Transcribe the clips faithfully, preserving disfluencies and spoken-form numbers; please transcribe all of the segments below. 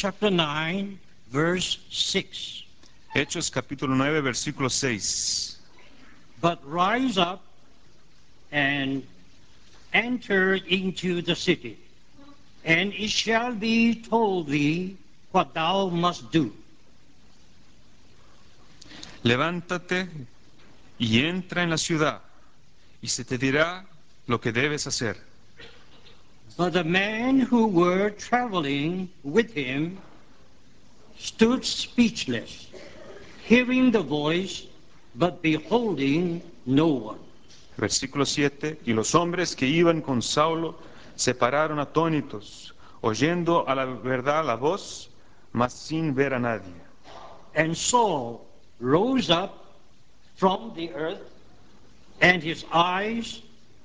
chapter nine, verse six. Hechos capítulo nueve, versículo seis. But rise up and enter into the city, and it shall be told thee what thou must do. Levántate y entra en la ciudad, y se te dirá lo que debes hacer. But the men who were traveling with him stood speechless, hearing the voice, but beholding no one. Versículo siete. Y los hombres que iban con Saulo se pararon atónitos, oyendo a la verdad la voz, mas sin ver a nadie. And Saul rose up from the earth, and his eyes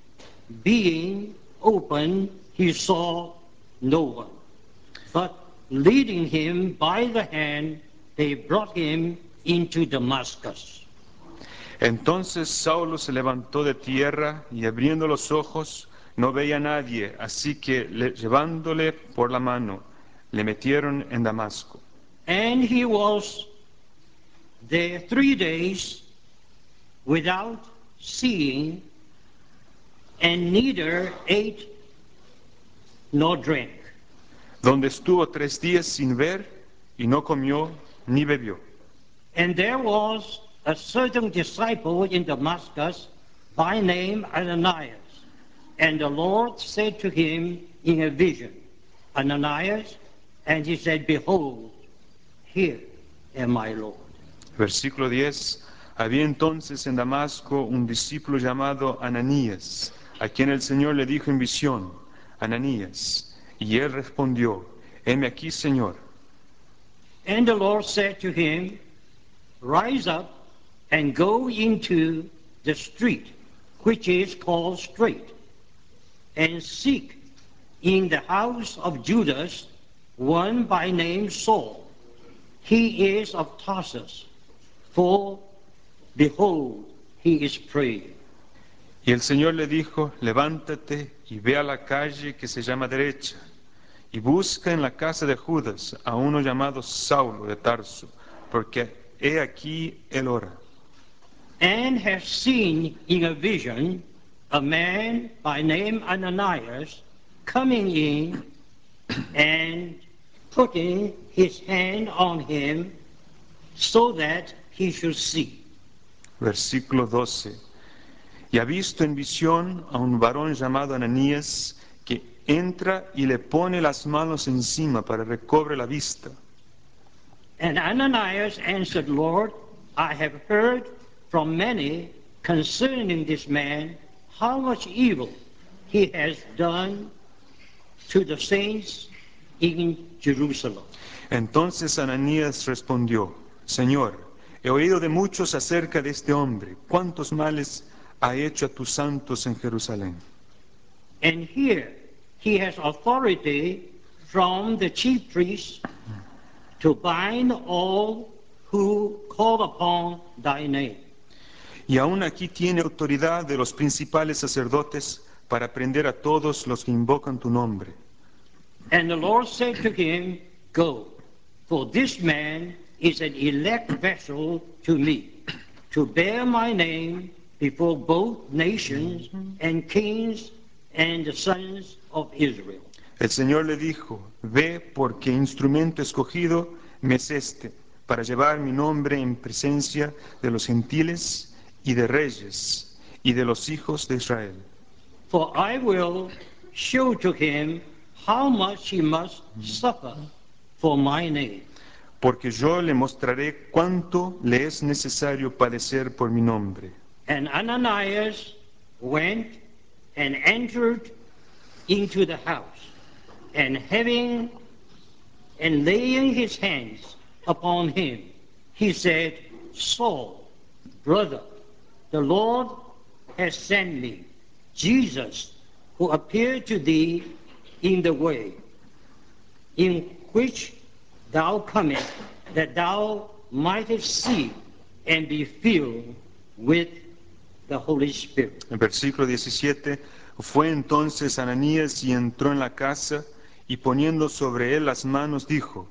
being opened, he saw no one. But leading him by the hand, they brought him into Damascus. Entonces Saulo se levantó de tierra y abriendo los ojos no veía a nadie, así que le- llevándole por la mano le metieron en Damasco. And he was there three days without seeing, and neither ate nor drank. Donde estuvo tres días sin ver y no comió ni bebió. And there was a certain disciple in Damascus by name Ananias. And the Lord said to him in a vision, Ananias, and he said, Behold, here am I, Lord. Versículo diez. Había entonces en Damasco un discípulo llamado Ananías, a quien el Señor le dijo en visión, Ananías, y él respondió, heme aquí, Señor. And the Lord said to him, Rise up and go into the street, which is called Straight, and seek in the house of Judas one by name Saul. He is of Tarsus, for behold, he is praying. Y el Señor le dijo, levántate y ve a la calle que se llama derecha, y busca en la casa de Judas a uno llamado Saulo de Tarso, porque he aquí él ora. And has seen in a vision a man by name Ananias coming in and putting his hand on him so that he should see. Versículo doce. Y ha visto en visión a un varón llamado Ananías que entra y le pone las manos encima para recobre la vista. And Ananias answered, Lord, I have heard from many concerning this man how much evil he has done to the saints in Jerusalem. Entonces Ananías respondió, Señor, he oído de muchos acerca de este hombre, cuántos males ha hecho a tus santos en Jerusalén. And here he has authority from the chief priests to bind all who call upon thy name. Y aún aquí tiene autoridad de los principales sacerdotes para prender a todos los que invocan tu nombre. And the Lord said to him, Go, for this man is an elect vessel to me, to bear my name before both nations and kings and the sons of Israel. El Señor le dijo, ve porque instrumento escogido me es este, para llevar mi nombre en presencia de los gentiles y de reyes y de los hijos de Israel. For I will show to him how much he must suffer for my name. Porque yo le mostraré cuánto le es necesario padecer por mi nombre. And Ananias went and entered into the house, and having and laying his hands upon him, he said, Saul, brother, the Lord has sent me, Jesus, who appeared to thee in the way, in which thou comest, that thou mightest see and be filled with the Holy Spirit. El versículo diecisiete, fue entonces Ananías y entró en la casa y poniendo sobre él las manos dijo,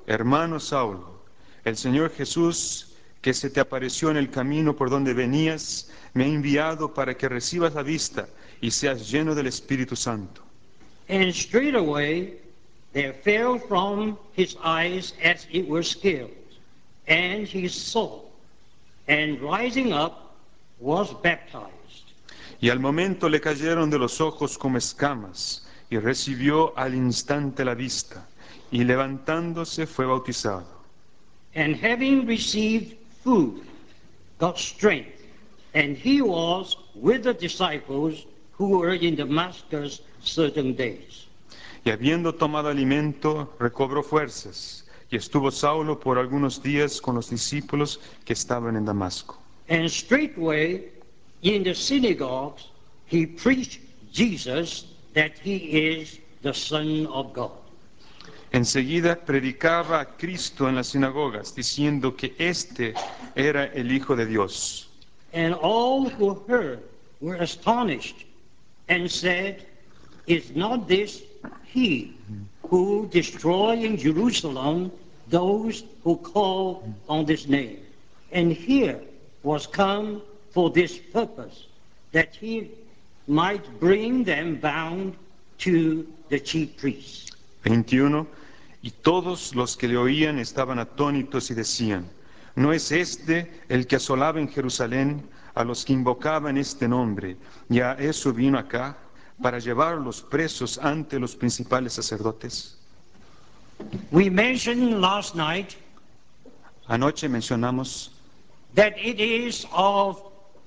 hermano Saulo, el Señor Jesús, que se te apareció en el camino por donde venías, me ha enviado para que recibas la vista y seas lleno del Espíritu Santo. And straightway there fell from his eyes as it were scales, and he saw, and rising up was baptized. Y al momento le cayeron de los ojos como escamas, y recibió al instante la vista, y levantándose fue bautizado. And having received food, got strength, and he was with the disciples who were in Damascus certain days. Y habiendo tomado alimento, recobró fuerzas, y estuvo Saulo por algunos días con los discípulos que estaban en Damasco. And straightway in the synagogues he preached Jesus, that he is the Son of God. Enseguida predicaba a Cristo en las sinagogas, diciendo que éste era el Hijo de Dios. And all who heard were astonished, and said, Is not this he who destroyed in Jerusalem those who call on this name? And here was come for this purpose, that he might bring them bound to the chief priests. veintiuno. Y todos los que le oían estaban atónitos y decían, ¿no es este el que asolaba en Jerusalén a los que invocaban este nombre? Y a eso vino acá, para llevarlos presos ante los principales sacerdotes. We mentioned last night Anoche mencionamos that it is of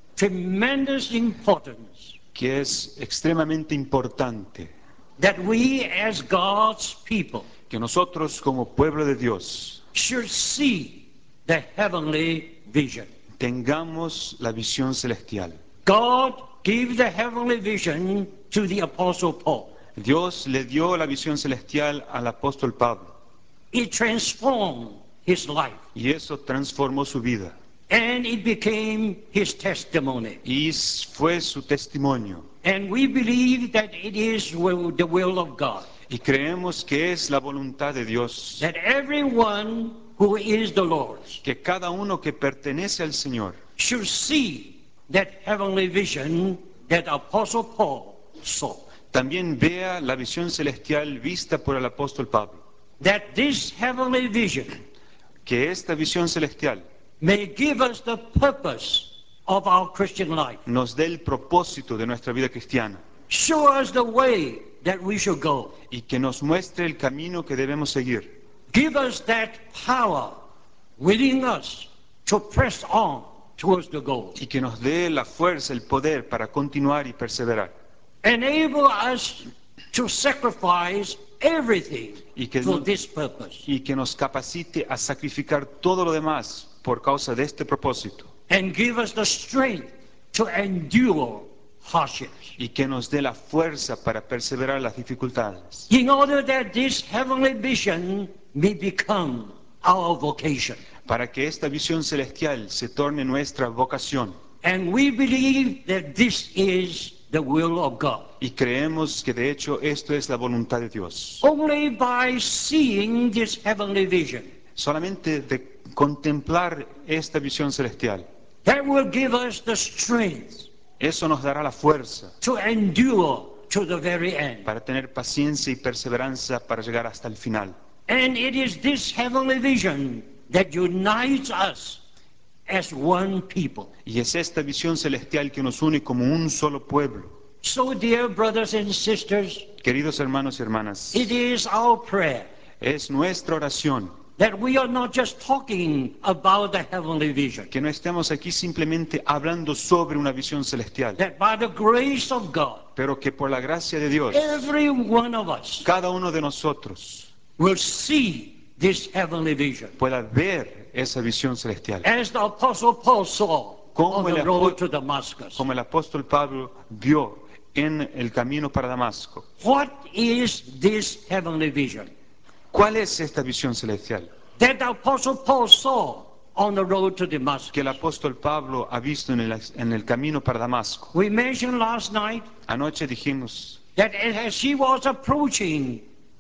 tremendous importance que es extremadamente importante that we as God's people que nosotros como pueblo de Dios should see the heavenly vision. tengamos la visión celestial. God gave the heavenly vision to the Apostle Paul. Dios le dio la visión celestial al apóstol Pablo It transformed his life, y eso transformó su vida and it became his testimony. y fue su testimonio. And we believe that it is will, the will of God, Y creemos que es la voluntad de Dios, that everyone who is the Lord's que cada uno que pertenece al Señor should see that heavenly vision that Apostle Paul saw. también vea la visión celestial vista por el apóstol Pablo. That this heavenly vision Que esta visión celestial may give us the purpose of our Christian life. nos dé el propósito de nuestra vida cristiana Show us the way that we should go. y que nos muestre el camino que debemos seguir. Give us that power within us to press on towards the goal. Y que nos dé la fuerza, el poder para continuar y perseverar. Enable us to sacrifice everything Y que, for no- this purpose. y que nos capacite a sacrificar todo lo demás por causa de este propósito. And give us the strength to endure hardships. Y que nos dé la fuerza para perseverar las dificultades. In order that this heavenly vision may become our vocation. Para que esta visión celestial se torne nuestra vocación. And we believe that this is the will of God. Y creemos que de hecho esto es la voluntad de Dios. Only by seeing this heavenly vision, Solamente de contemplar esta visión celestial, that will give us the strength eso nos dará la fuerza to endure to the very end. para tener paciencia y perseverancia para llegar hasta el final. And it is this heavenly vision that unites us as one people. Y es esta visión celestial que nos une como un solo pueblo. So, dear brothers and sisters, Queridos hermanos y hermanas, it is our prayer es nuestra oración that we are not just talking about the heavenly vision, que no estemos aquí simplemente hablando sobre una visión celestial, that by the grace of God, pero que por la gracia de Dios, every one of us cada uno de nosotros will see this heavenly vision. pueda ver esa visión celestial. As the Apostle Paul saw Como on el the apo- road to Damascus. Como el apóstol Pablo vio en el camino para Damasco. What is this heavenly vision ¿Cuál es esta visión celestial that the Apostle Paul saw on the road to Damascus? que el apóstol Pablo ha visto en el, en el camino para Damasco? We mentioned last night Anoche dijimos that as he was approaching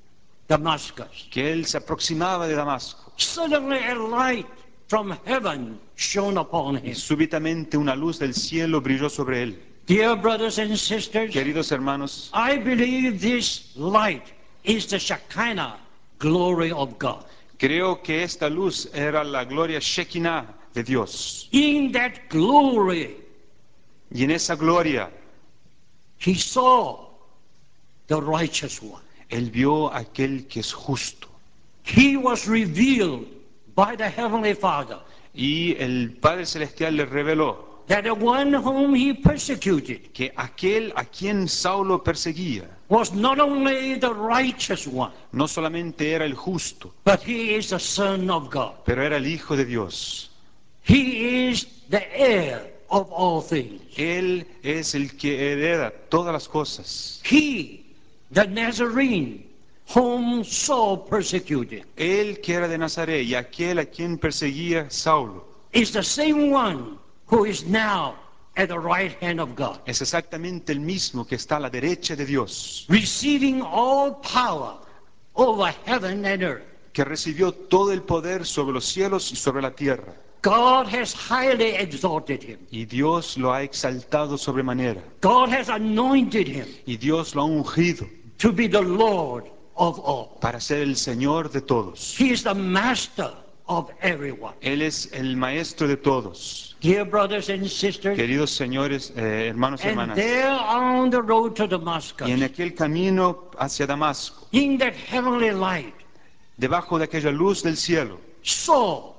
Damascus. que él se aproximaba de Damasco. Suddenly a light from heaven shone upon Y him. súbitamente una luz del cielo brilló sobre él. Dear brothers and sisters, Queridos hermanos, I believe this light is the Shekinah glory of God. creo que esta luz era la gloria Shekinah de Dios. In that glory, Y en esa gloria, he saw the righteous one. él vio a aquel que es justo. He was revealed by the Heavenly Father Y el Padre Celestial le reveló that the one whom he persecuted que aquel a quien Saulo perseguía was not only the righteous one, no solamente era el justo, but he is the Son of God. pero era el Hijo de Dios. He is the heir of all things. Él es el que hereda todas las cosas. He, the Nazarene, whom Saul persecuted, Él que era de Nazaret y aquel a quien perseguía Saulo is the same one who is now at the right hand of God, es exactamente el mismo que está a la derecha de Dios, receiving all power over heaven and earth. que recibió todo el poder sobre los cielos y sobre la tierra. God has highly exalted him. Y Dios lo ha exaltado sobremanera. God has anointed him Y Dios lo ha ungido to be the Lord of all. para ser el Señor de todos. He is the master of everyone. Él es el maestro de todos. Dear brothers and sisters, Queridos señores, eh, hermanos y and hermanas, there on the road to y en Damascus, aquel camino hacia Damasco, in that heavenly light, debajo de aquella luz del cielo, Saul,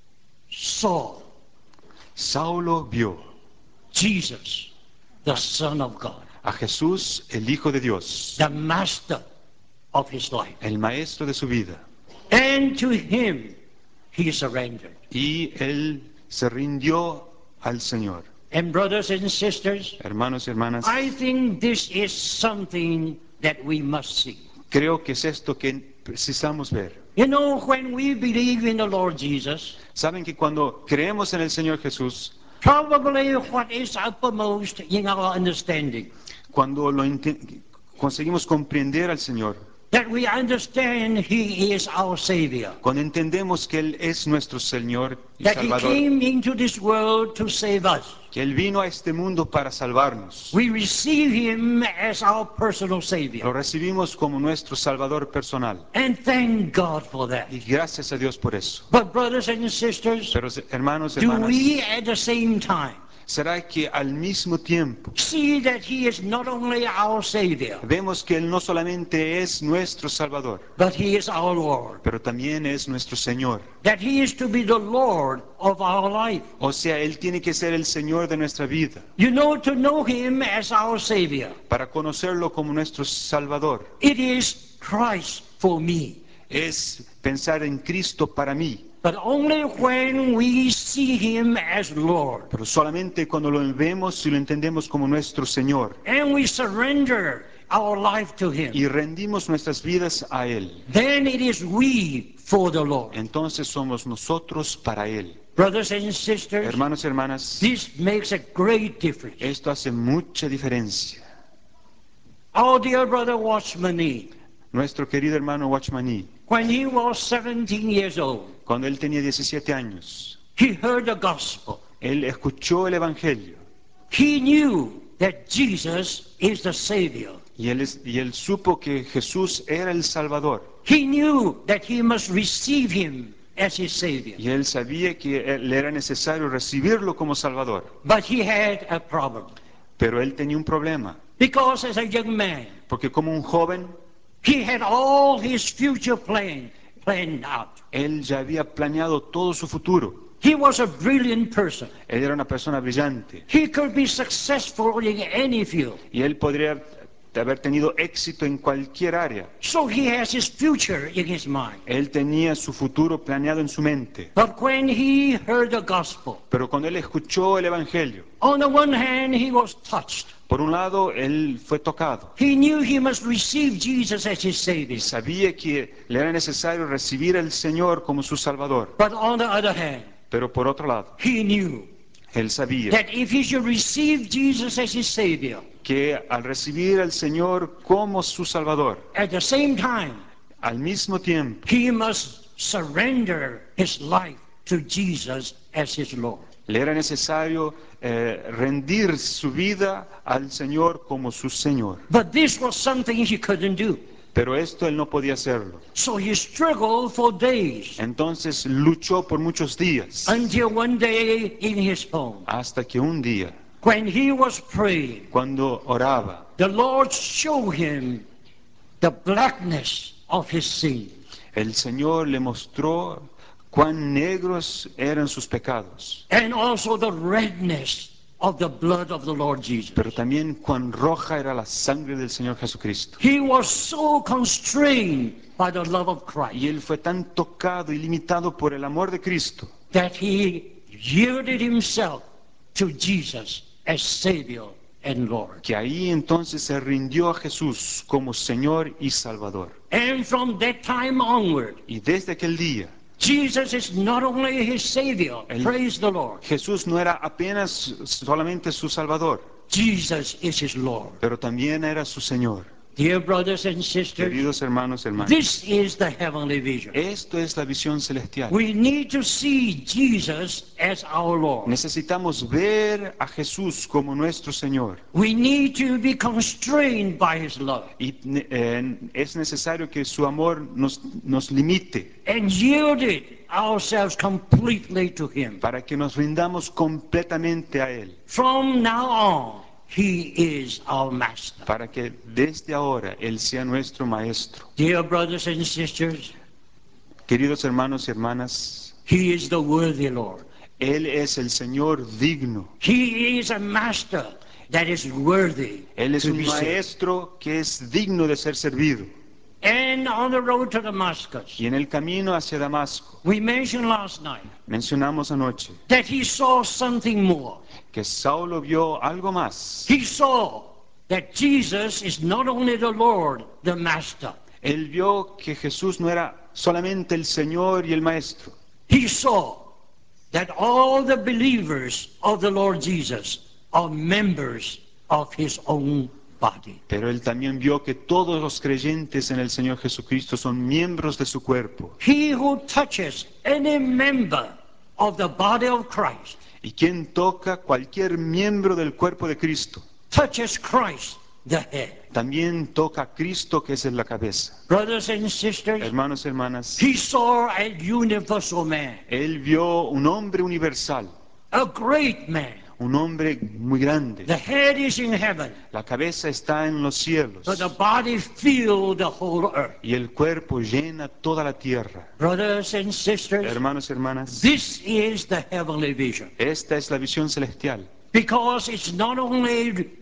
Saul, Saulo vio Jesus, the Son of God, a Jesús, el Hijo de Dios, the master of his life. el maestro de su vida. And to him he surrendered. Y él se rindió al Señor. And brothers and sisters, Hermanos y hermanas, I think this is something that we must see. creo que es esto que precisamos ver. You know, when we believe in the Lord Jesus, Saben que cuando creemos en el Señor Jesús, probably what is uppermost in our understanding, cuando lo inte- conseguimos comprender al Señor, that we understand he is our Savior, cuando entendemos que Él es nuestro Señor y that he Salvador, came into this world to save us. que Él vino a este mundo para salvarnos, We receive him as our personal lo Savior. recibimos como nuestro Salvador personal. And thank God for that. Y gracias a Dios por eso. But brothers and sisters, Pero hermanos y do hermanas, we at the same time ¿será que al mismo tiempo see that he is not only our Savior, vemos que Él no solamente es nuestro Salvador, but he is our Lord? pero también es nuestro Señor? That he is to be the Lord of our life. O sea, Él tiene que ser el Señor de nuestra vida. You know, to know him as our Savior, Para conocerlo como nuestro Salvador it is Christ for me. es pensar en Cristo para mí, But only when we see him as Lord pero solamente cuando lo vemos y lo entendemos como nuestro Señor and we surrender our life to him, y rendimos nuestras vidas a Él, then it is we for the Lord. entonces somos nosotros para Él. Brothers and sisters, Hermanos y hermanas, this makes a great difference. esto hace mucha diferencia. Our dear brother Watchman Nee, Nuestro querido hermano Watchman, when he was seventeen years old, cuando él tenía diecisiete años, he heard the gospel. él escuchó el Evangelio He knew that Jesus is the Savior. y él, es- y él supo que Jesús era el Salvador. He knew that he must receive him as his Savior. Y él sabía que le era necesario recibirlo como Salvador. But he had a problem. Pero él tenía un problema, Because as a young man, porque como un joven, he had all his future plan planned out. él ya había planeado todo su futuro. He was a brilliant person. Él era una persona brillante He could be successful in any field. y él podría haber tenido éxito en cualquier área. So he has his future in his mind. Él tenía su futuro planeado en su mente. But when he heard the gospel, Pero cuando él escuchó el Evangelio, on the one hand, he was touched. por un lado, él fue tocado He knew he must receive Jesus as his Savior. y sabía que le era necesario recibir al Señor como su Salvador. But on the other hand, Pero por otro lado, he knew él sabía that if he should receive Jesus as his Savior, que al recibir al Señor como su Salvador, at the same time, Al mismo tiempo, he must surrender his life to Jesus as his Lord. le era necesario eh, rendir su vida al Señor como su Señor. But this was something he couldn't do. Pero esto él no podía hacerlo. So he struggled for days Entonces luchó por muchos días until one day in his home, hasta que un día, when he was praying, cuando oraba, the Lord showed him the blackness of his sin. el Señor le mostró cuán negros eran sus pecados, And also the redness of the blood of the Lord Jesus. pero también cuán roja era la sangre del Señor Jesucristo. He was so constrained by the love of Y Christ él fue tan tocado y limitado por el amor de Cristo that he yielded himself to Jesus as Savior and Lord. que ahí entonces se rindió a Jesús como Señor y Salvador. And from that time onward, Y desde aquel día, Jesus is not only his Savior, El- praise the Lord, Jesús no era apenas solamente su Salvador, Jesus is his Lord. pero también era su Señor. Dear brothers and sisters, Queridos hermanos y hermanas, this is the heavenly vision. esto es la visión celestial. We need to see Jesus as our Lord. Necesitamos ver a Jesús como nuestro Señor. We need to be constrained by his love Y eh, es necesario que su amor nos, nos limite and yielded ourselves completely to him. para que nos rindamos completamente a Él. From now on, he is our master. Para que desde ahora Él sea nuestro Maestro. Dear brothers and sisters, Queridos hermanos y hermanas, he is the worthy Lord. Él es el Señor digno. He is a master that is worthy Él es to un be served. Maestro que es digno de ser servido. And on the road to Damascus, Y en el camino hacia Damasco, we mentioned last night mencionamos anoche that he saw something more. que Saulo vio algo más. He saw that Jesus is not only the Lord, the Master. Él vio que Jesús no era solamente el Señor y el Maestro. He saw that all the believers of the Lord Jesus are members of his own body. Pero él también vio que todos los creyentes en el Señor Jesucristo son miembros de su cuerpo. He who touches any member of the body of Christ Y quien toca cualquier miembro del cuerpo de Cristo, touches Christ, the head. también toca a Cristo que es en la cabeza. Brothers and sisters, Hermanos y hermanas, he saw a universal man, él vio un hombre universal, a great man. un hombre muy grande. The head is in heaven, La cabeza está en los cielos but the body filled the whole earth. y el cuerpo llena toda la tierra. Brothers and sisters, Hermanos y hermanas, this is the heavenly vision. esta es la visión celestial. Because it's not only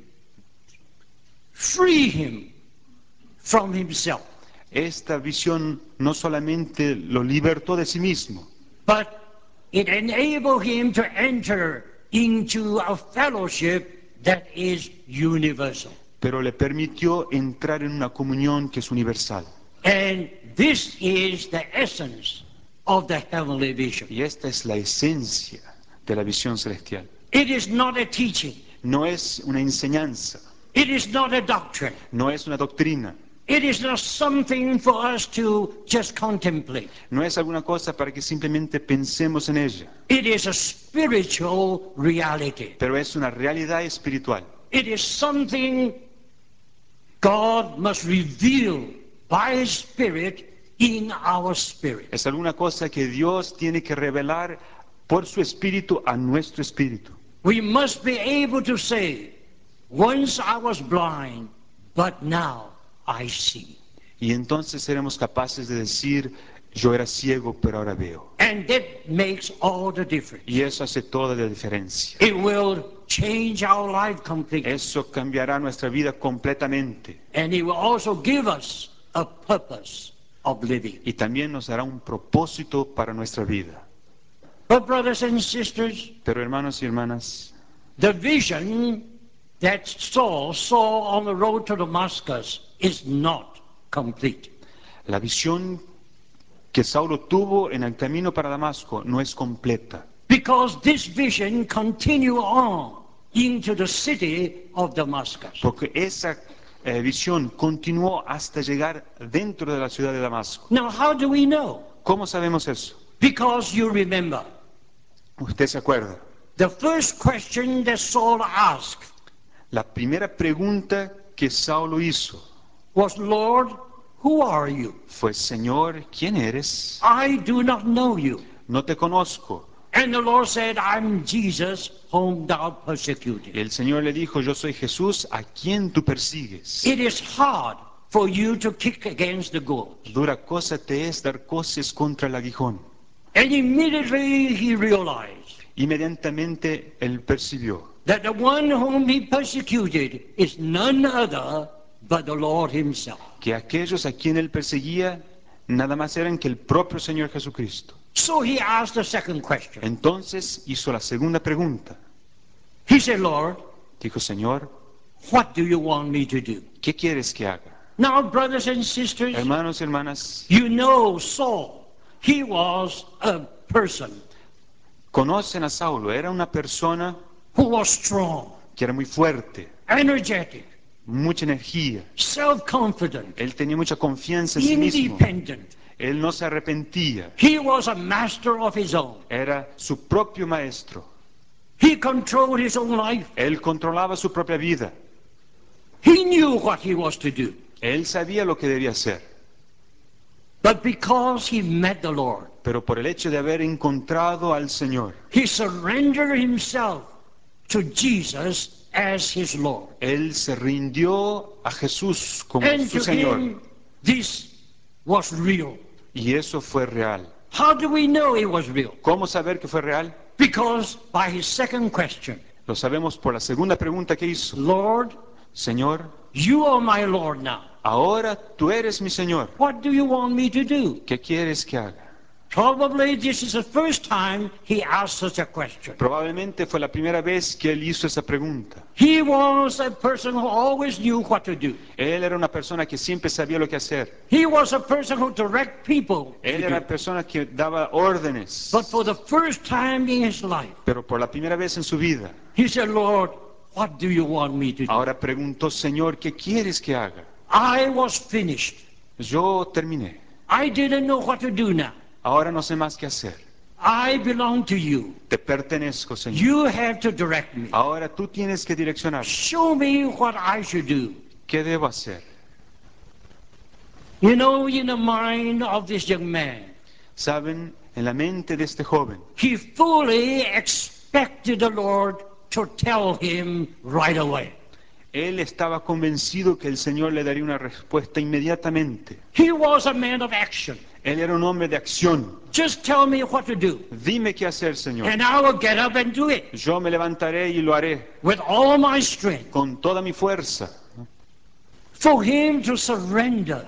free him from himself, Esta visión no solamente lo libertó de sí mismo, but it enabled him to enter into a fellowship that is universal. pero le permitió entrar en una comunión que es universal. And this is the essence of the heavenly vision. Y esta es la esencia de la visión celestial. It is not a teaching. No es una enseñanza, It is not a doctrine. no es una doctrina, It is not something for us to just contemplate. no es alguna cosa para que simplemente pensemos en ella, It is a spiritual reality. pero es una realidad espiritual. It is something God must reveal by His Spirit in our spirit. Es alguna cosa que Dios tiene que revelar por su espíritu a nuestro espíritu. We must be able to say, once I was blind, but now I see. Y entonces seremos capaces de decir, yo era ciego, pero ahora veo. And that makes all the difference. Y eso hace toda la diferencia. It will change our life completely. Eso cambiará nuestra vida completamente. And He will also give us a purpose of living. Y también nos dará un propósito para nuestra vida. But brothers and sisters, Pero hermanos y hermanas, the vision that Saul saw on the road to Damascus is not complete. la visión que Saulo tuvo en el camino para Damasco no es completa. Because this vision continued on into the city of Damascus. Porque esa eh, visión continuó hasta llegar dentro de la ciudad de Damasco. Now, how do we know? ¿Cómo sabemos eso? Because you remember, Usted se acuerda. the first question that Saul asked La primera pregunta que Saulo hizo was, Lord, who are you? fue, Señor, ¿quién eres? I do not know you. No te conozco. And the Lord said, I'm Jesus, whom thou persecuted. Y el Señor le dijo, yo soy Jesús, a quien tú persigues. It is hard for you to kick against the goad. Dura cosa te es dar coces contra el aguijón. And immediately he realized Inmediatamente él percibió that the one whom he persecuted is none other but the Lord himself. que aquellos a quien él perseguía nada más eran que el propio Señor Jesucristo. So he asked the second question. Entonces hizo la segunda pregunta. He said, Lord, Dijo, Señor, what do you want me to do? ¿qué quieres que haga? Now, brothers and sisters, Hermanos y hermanas, you know Saul. He was a person conocen a Saulo, era una persona who was strong, que era muy fuerte, energetic, mucha energía. self-confident, Él tenía mucha confianza en sí mismo. independent. Él no se arrepentía. He was a master of his own. Era su propio maestro. He controlled his own life. Él controlaba su propia vida. He knew what he was to do. Él sabía lo que debía hacer. But because he met the Lord, Pero por el hecho de haber encontrado al Señor, he surrendered himself to Jesus as his Lord. Él se rindió a Jesús como And su to Señor. him, this was real. Y eso fue real. How do we know it was real? ¿Cómo saber que fue real? Because by his second question, Lo sabemos por la segunda pregunta que hizo. Lord, Señor, you are my Lord now. ahora tú eres mi Señor. What do you want me to do? ¿Qué quieres que haga? Probably this is the first time he asked such a question. Probablemente fue la primera vez que él hizo esa pregunta. He was a person who always knew what to do. Él era una persona que siempre sabía lo que hacer. He was a person who direct people to Él era do. una persona que daba órdenes. But for the first time in his life, Pero por la primera vez en su vida, he said, Lord, what do you want me to do? ahora preguntó, Señor, ¿qué quieres que haga? I was finished. Yo terminé. I didn't know what to do now. Ahora no sé más qué hacer. I belong to you. Te pertenezco, Señor. You have to direct me. Ahora tú tienes que direccionar. Show me what I should do. ¿Qué debo hacer? You know, in the mind of this young man, Saben, en la mente de este joven, he fully expected the Lord to tell him right away. él estaba convencido que el Señor le daría una respuesta inmediatamente. He was a man of action. Él era un hombre de acción. Just tell me what to do, Dime qué hacer, Señor. and I will get up and do it Yo me levantaré y lo haré with all my strength. con toda mi fuerza. For him to surrender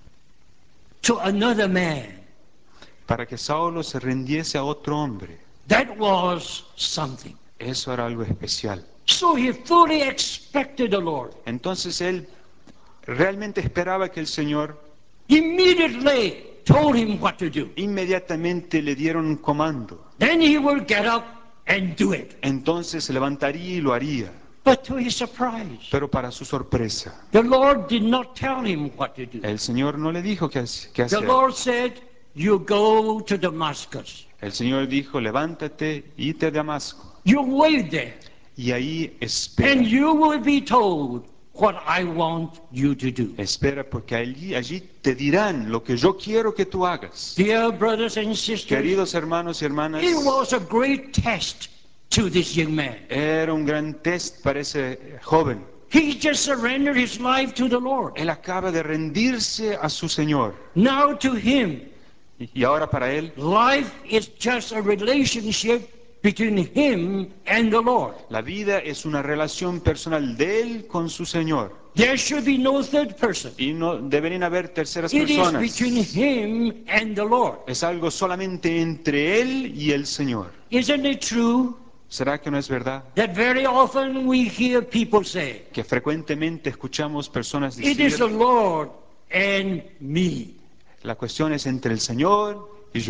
to another man, Para que Saulo se rindiese a otro hombre. that was something. Eso era algo especial. So he fully expected the Lord. Entonces él realmente esperaba que el Señor Immediately told him what to do. inmediatamente le diera un comando. Then he will get up and do it. Entonces se levantaría y lo haría. But to his surprise, Pero para su sorpresa, the Lord did not tell him what to do. el Señor no le dijo qué hac- qué The hacer. Lord said, you go to Damascus. El Señor dijo, levántate, ite a Damasco. You wait there, Y ahí espera. and you will be told what I want you to do. Espera porque allí, allí te dirán lo que yo quiero que tú hagas. Dear brothers and sisters, Queridos hermanos y hermanas, it was a great test to this young man. era un gran test para ese joven. He just surrendered his life to the Lord. Él acaba de rendirse a su Señor. Now to him, Y ahora para él, life is just a relationship between him and the Lord. la vida es una relación personal de él con su Señor. There should be no third person. Y no deberían haber terceras It is personas. between him and the Lord. Es algo solamente entre él y el Señor. Isn't it true ¿Será que no es verdad? that very often we hear people say, Que frecuentemente escuchamos personas it is the decir, Lord and me. la cuestión es entre el Señor y yo.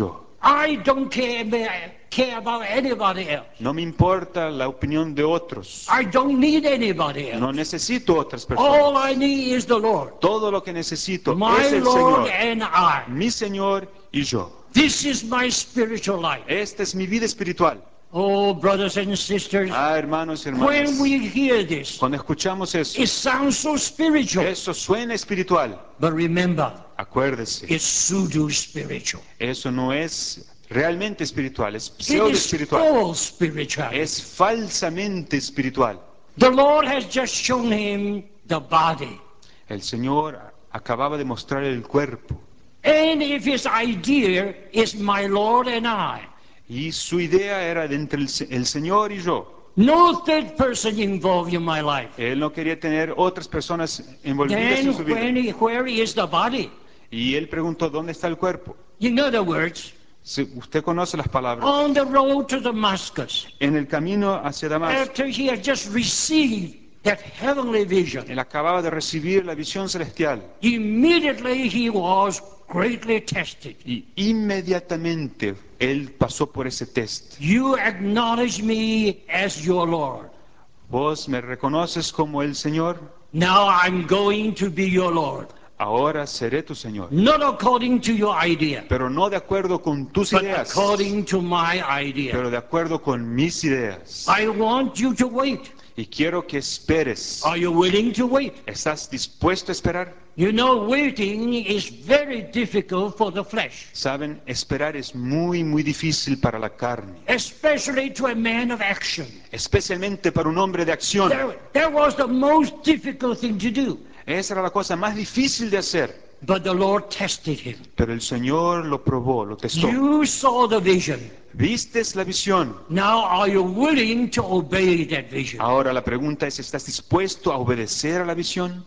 I don't care, about- care about anybody else. No me importa la opinión de otros. I don't need anybody No else. necesito otras All I personas. need is the Lord. Todo lo que necesito My es el Lord Señor, and I. mi Señor y yo. This is my spiritual life. Esta es mi vida espiritual. Oh, brothers and sisters, Ah, hermanos y when hermanas, we hear this, cuando escuchamos eso, it sounds so spiritual. eso suena espiritual. But remember, Acuérdese, it's pseudo spiritual. eso no es realmente espiritual, es It pseudo is espiritual. false spirituality. Es falsamente espiritual. The Lord has just shown him the body. El Señor acababa de mostrar el cuerpo And if his idea is my Lord and I, y su idea era de entre el, Se- el Señor y yo. no third person involved in my life, Él no quería tener otras personas envolvidas then en su vida. when he, where is the body? Y él preguntó, ¿dónde está el cuerpo? In other words, Si usted conoce las palabras. on the road to Damascus, En el camino hacia Damasco, after he had just received that heavenly vision, él acababa de recibir la visión celestial immediately he was greatly tested. y inmediatamente él pasó por ese test. You acknowledge me as your Lord. ¿Vos me reconoces como el Señor? Now I'm going to be your Lord. Ahora seré tu Señor. Not according to your idea, Pero no de acuerdo con tus but ideas, according to my idea. pero de acuerdo con mis ideas. I want you to wait. Y quiero que esperes. Are you willing to wait? ¿Estás dispuesto a esperar? You know, waiting is very difficult for the flesh, Saben, esperar es muy, muy difícil para la carne, especially to a man of action. especialmente para un hombre de acción. That, that was the most difficult thing to do. Esa era la cosa más difícil de hacer. But the Lord tested him. Pero el Señor lo probó, lo testó. You saw the vision. ¿Vistes la visión? Now are you willing to obey that vision? Ahora la pregunta es, ¿estás dispuesto a obedecer a la visión?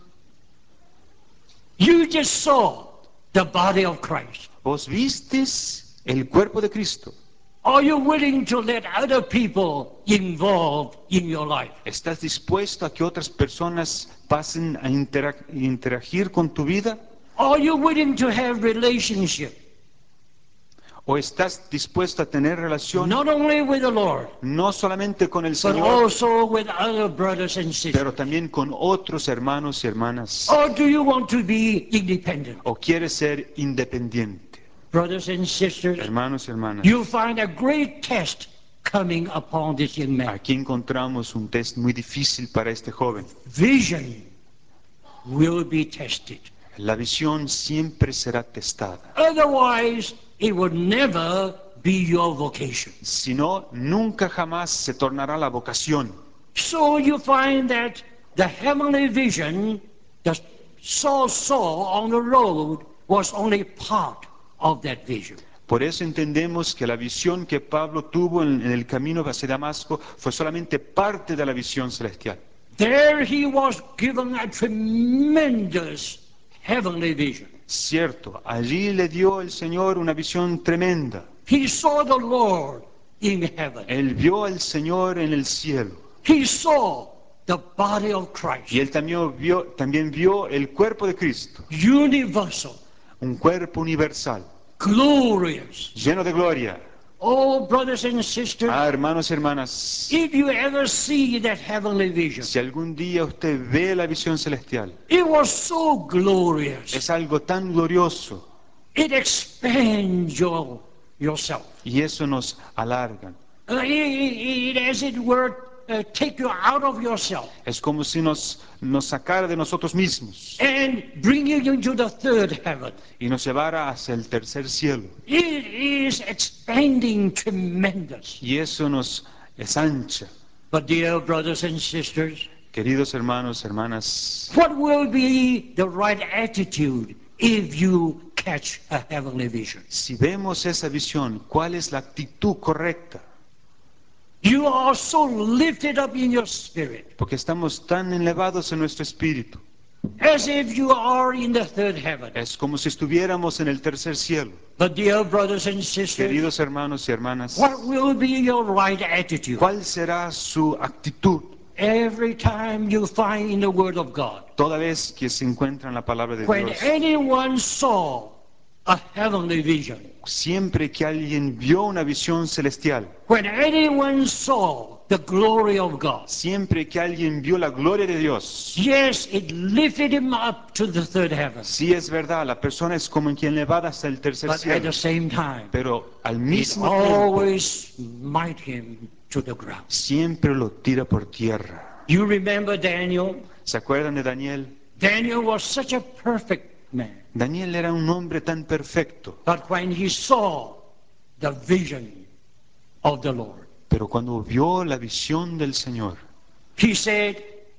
You just saw the body of Christ. ¿Vos vistes el cuerpo de Cristo? Are you willing to let other people involved in your life? ¿Estás dispuesto a que otras personas pasen a intera- interagir con tu vida? Are you willing to have relationship, ¿O estás dispuesto a tener relación not only with the Lord, no solamente con el but Señor, also with other brothers and sisters? pero también con otros hermanos y hermanas? Or do you want to be independent? ¿O quieres ser independiente? Brothers and sisters, Hermanos y hermanas, you find a great test coming upon this young man. aquí encontramos un test muy difícil para este joven. Vision will be tested. La visión siempre será testada. Otherwise, it would never be your vocation. Si no, nunca jamás se tornará la vocación. So you find that the heavenly vision that Saul saw on the road was only part of that vision. Por eso entendemos que la visión que Pablo tuvo en, en el camino hacia Damasco fue solamente parte de la visión celestial. There he was given a tremendous heavenly vision. Cierto, allí le dio el Señor una visión tremenda. He saw the Lord in heaven. Él vio al Señor en el cielo. He saw the body of Y Christ, él también vio, también vio el cuerpo de Cristo, universal, un cuerpo universal, glorious. lleno de gloria. Oh, brothers and sisters, Ah, hermanos y hermanas, if you ever see that heavenly vision, si algún día usted ve la visión celestial, it was so glorious. es algo tan glorioso It expands your, yourself. y eso nos alarga. Uh, it, it, as it were, uh, take you out of yourself Es como si nos, nos sacara de nosotros mismos and bring you into the third heaven. y nos llevara hacia el tercer cielo. It is expanding tremendous. Y eso nos ensancha. But dear brothers and sisters, Queridos hermanos, hermanas, what will be the right attitude if you catch a heavenly vision? si vemos esa visión, ¿cuál es la actitud correcta? You are so lifted up in your spirit, Porque estamos tan elevados en nuestro espíritu. as if you are in the third heaven. Es como si estuviéramos en el tercer cielo. But dear brothers and sisters, Queridos hermanos y hermanas, what will be your right attitude? ¿cuál será su actitud Every time you find in the Word of God, toda vez que se encuentra en la palabra de when Dios? anyone saw a heavenly vision, siempre que alguien vio una visión celestial, when anyone saw the glory of God, siempre que alguien vio la gloria de Dios, yes, it lifted him up to the third heaven, sí es verdad, la persona es como quien le va hasta el tercer but at cielo, the same time, pero al it mismo tiempo always smite him to the ground. siempre lo tira por tierra. You remember Daniel? ¿Se acuerdan de Daniel? Daniel was such a perfect man, Daniel era un hombre tan perfecto, but when he saw the vision of the Lord, pero cuando vio la visión del Señor, he said,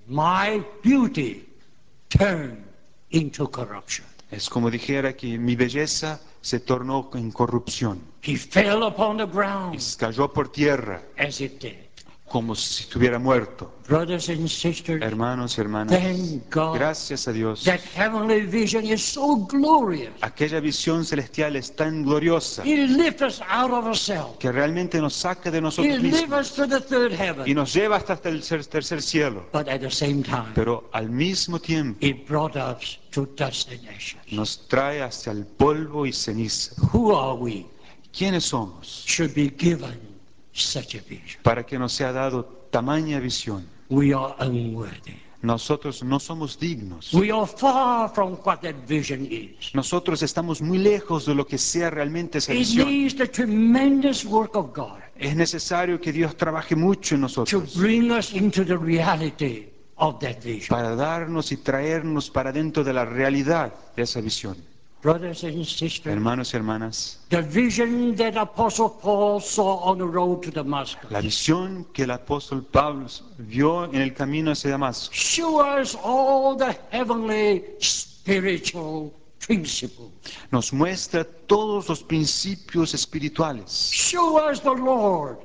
my beauty turned into corruption. es como dijera que mi belleza se tornó en corrupción He fell upon the y ground cayó por tierra as it did. como si estuviera muerto. Brothers and sisters, Hermanos y hermanas, thank God gracias a Dios, that heavenly vision is so glorious. aquella visión celestial es tan gloriosa It lifts us out of ourselves. que realmente nos saca de It nosotros lifts mismos us to the third y heaven. nos lleva hasta el tercer, tercer cielo. But at the same time, Pero al mismo tiempo it brought us to dust and ashes. nos trae hacia el polvo y ceniza. Who are we? ¿Quiénes somos Should be given such a vision. para que nos sea dado tamaña visión? We are unworthy. Nosotros no somos dignos. We are far from what that vision is. Nosotros estamos muy lejos de lo que sea realmente esa It visión. needs the tremendous work of God Es necesario que Dios trabaje mucho en to nosotros bring us into the reality of that vision. para darnos y traernos para dentro de la realidad de esa visión. Brothers and sisters, Hermanos y hermanas, the vision that Apostle Paul saw on the road to Damascus la visión que el apóstol Pablo vio en el camino hacia Damasco show us all the heavenly spiritual principles. nos muestra todos los principios espirituales. Show us the Lord,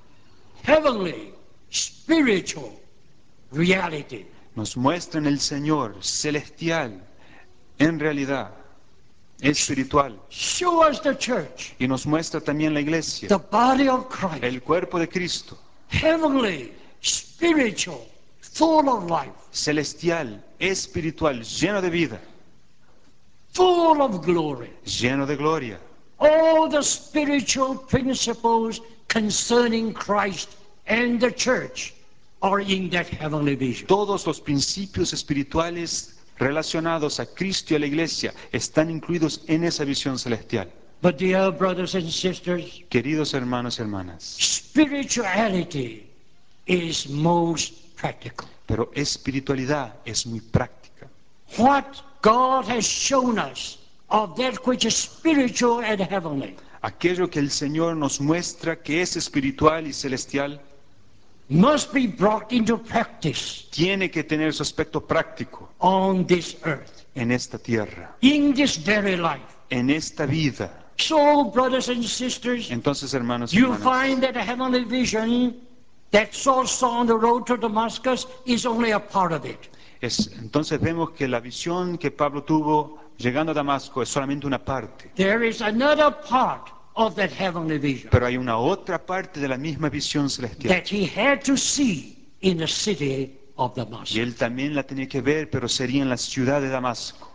heavenly, spiritual reality. Nos muestra en el Señor celestial, en realidad, espiritual. Show us the church, Y nos muestra también la iglesia, the body of Christ, el cuerpo de Cristo, heavenly, spiritual, full of life, celestial, espiritual, lleno de vida, full of glory. lleno de gloria. All the spiritual principles concerning Christ and the church are in that heavenly vision. Todos los principios espirituales relacionados a Cristo y a la iglesia están incluidos en esa visión celestial. But dear brothers and sisters, Queridos hermanos y hermanas, spirituality is most practical. pero espiritualidad es muy práctica. What God has shown us of that which is spiritual and heavenly Aquello que el Señor nos muestra que es espiritual y celestial must be brought into practice tiene que tener su aspecto práctico on this earth, en esta tierra, in this very life. en esta vida. So, brothers and sisters, Entonces, hermanos y you hermanas, find that a heavenly vision that Saul saw on the road to Damascus is only a part of it. es- entonces vemos que la visión que Pablo tuvo llegando a Damasco es solamente una parte, There is another part of that heavenly vision pero hay una otra parte de la misma visión celestial. that he had to see in the city of Y Damascus. él también la tenía que ver, pero sería en la ciudad de Damasco.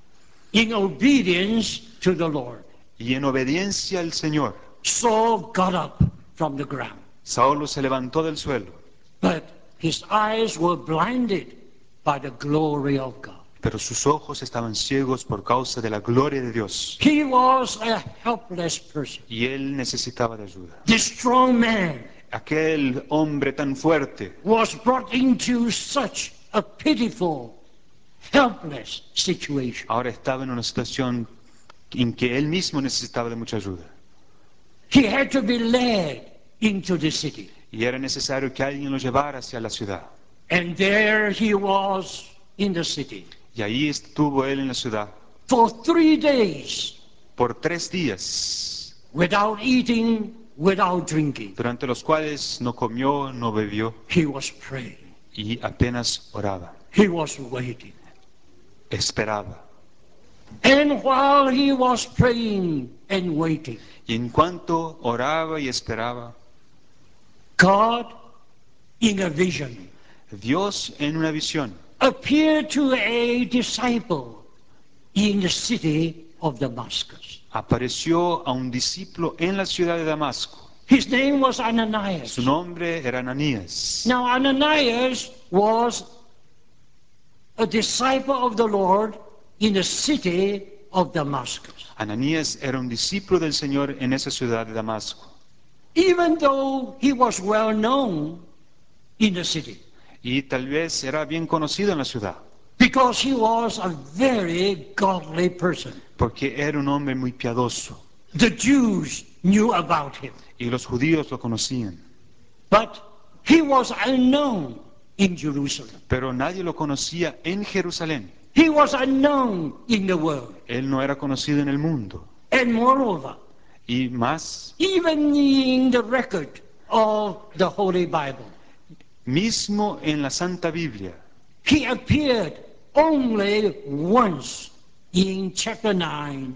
In obedience to the Lord, Y en obediencia al Señor, Saul got up from the ground, Saulo se levantó del suelo, but his eyes were blinded by the glory of God. pero sus ojos estaban ciegos por causa de la gloria de Dios. He was a helpless person. Y él necesitaba de ayuda. This strong man Aquel hombre tan fuerte was brought into such a pitiful, helpless situation. ahora estaba en una situación en que él mismo necesitaba de mucha ayuda. He had to be led into the city. Y era necesario que alguien lo llevara hacia la ciudad. And there he was in the city Y ahí estuvo él en la ciudad for three days por tres días, without eating, without drinking. durante los cuales no comió, no bebió He was praying. y apenas oraba, He was waiting. esperaba. And while he was praying and waiting, Y en cuanto oraba y esperaba, God, in a vision, Dios en una visión appeared to a disciple in the city of Damascus. apareció a un discípulo en la ciudad de Damasco. His name was Su Ananias. nombre era Ananías. Now, Ananias was a disciple of the Lord in the city of Damascus. Ananías era un discípulo del Señor en esa ciudad de Damasco. Even though he was well known in the city, Y tal vez era bien conocido en la ciudad, because he was a very godly person. porque era un hombre muy piadoso. The Jews knew about him, Y los judíos lo conocían. but he was unknown in Jerusalem. Pero nadie lo conocía en Jerusalén. He was unknown in the world. Él no era conocido en el mundo. And moreover, Y más, even in the record of the Holy Bible, mismo en la Santa Biblia, he appeared only once in chapter nine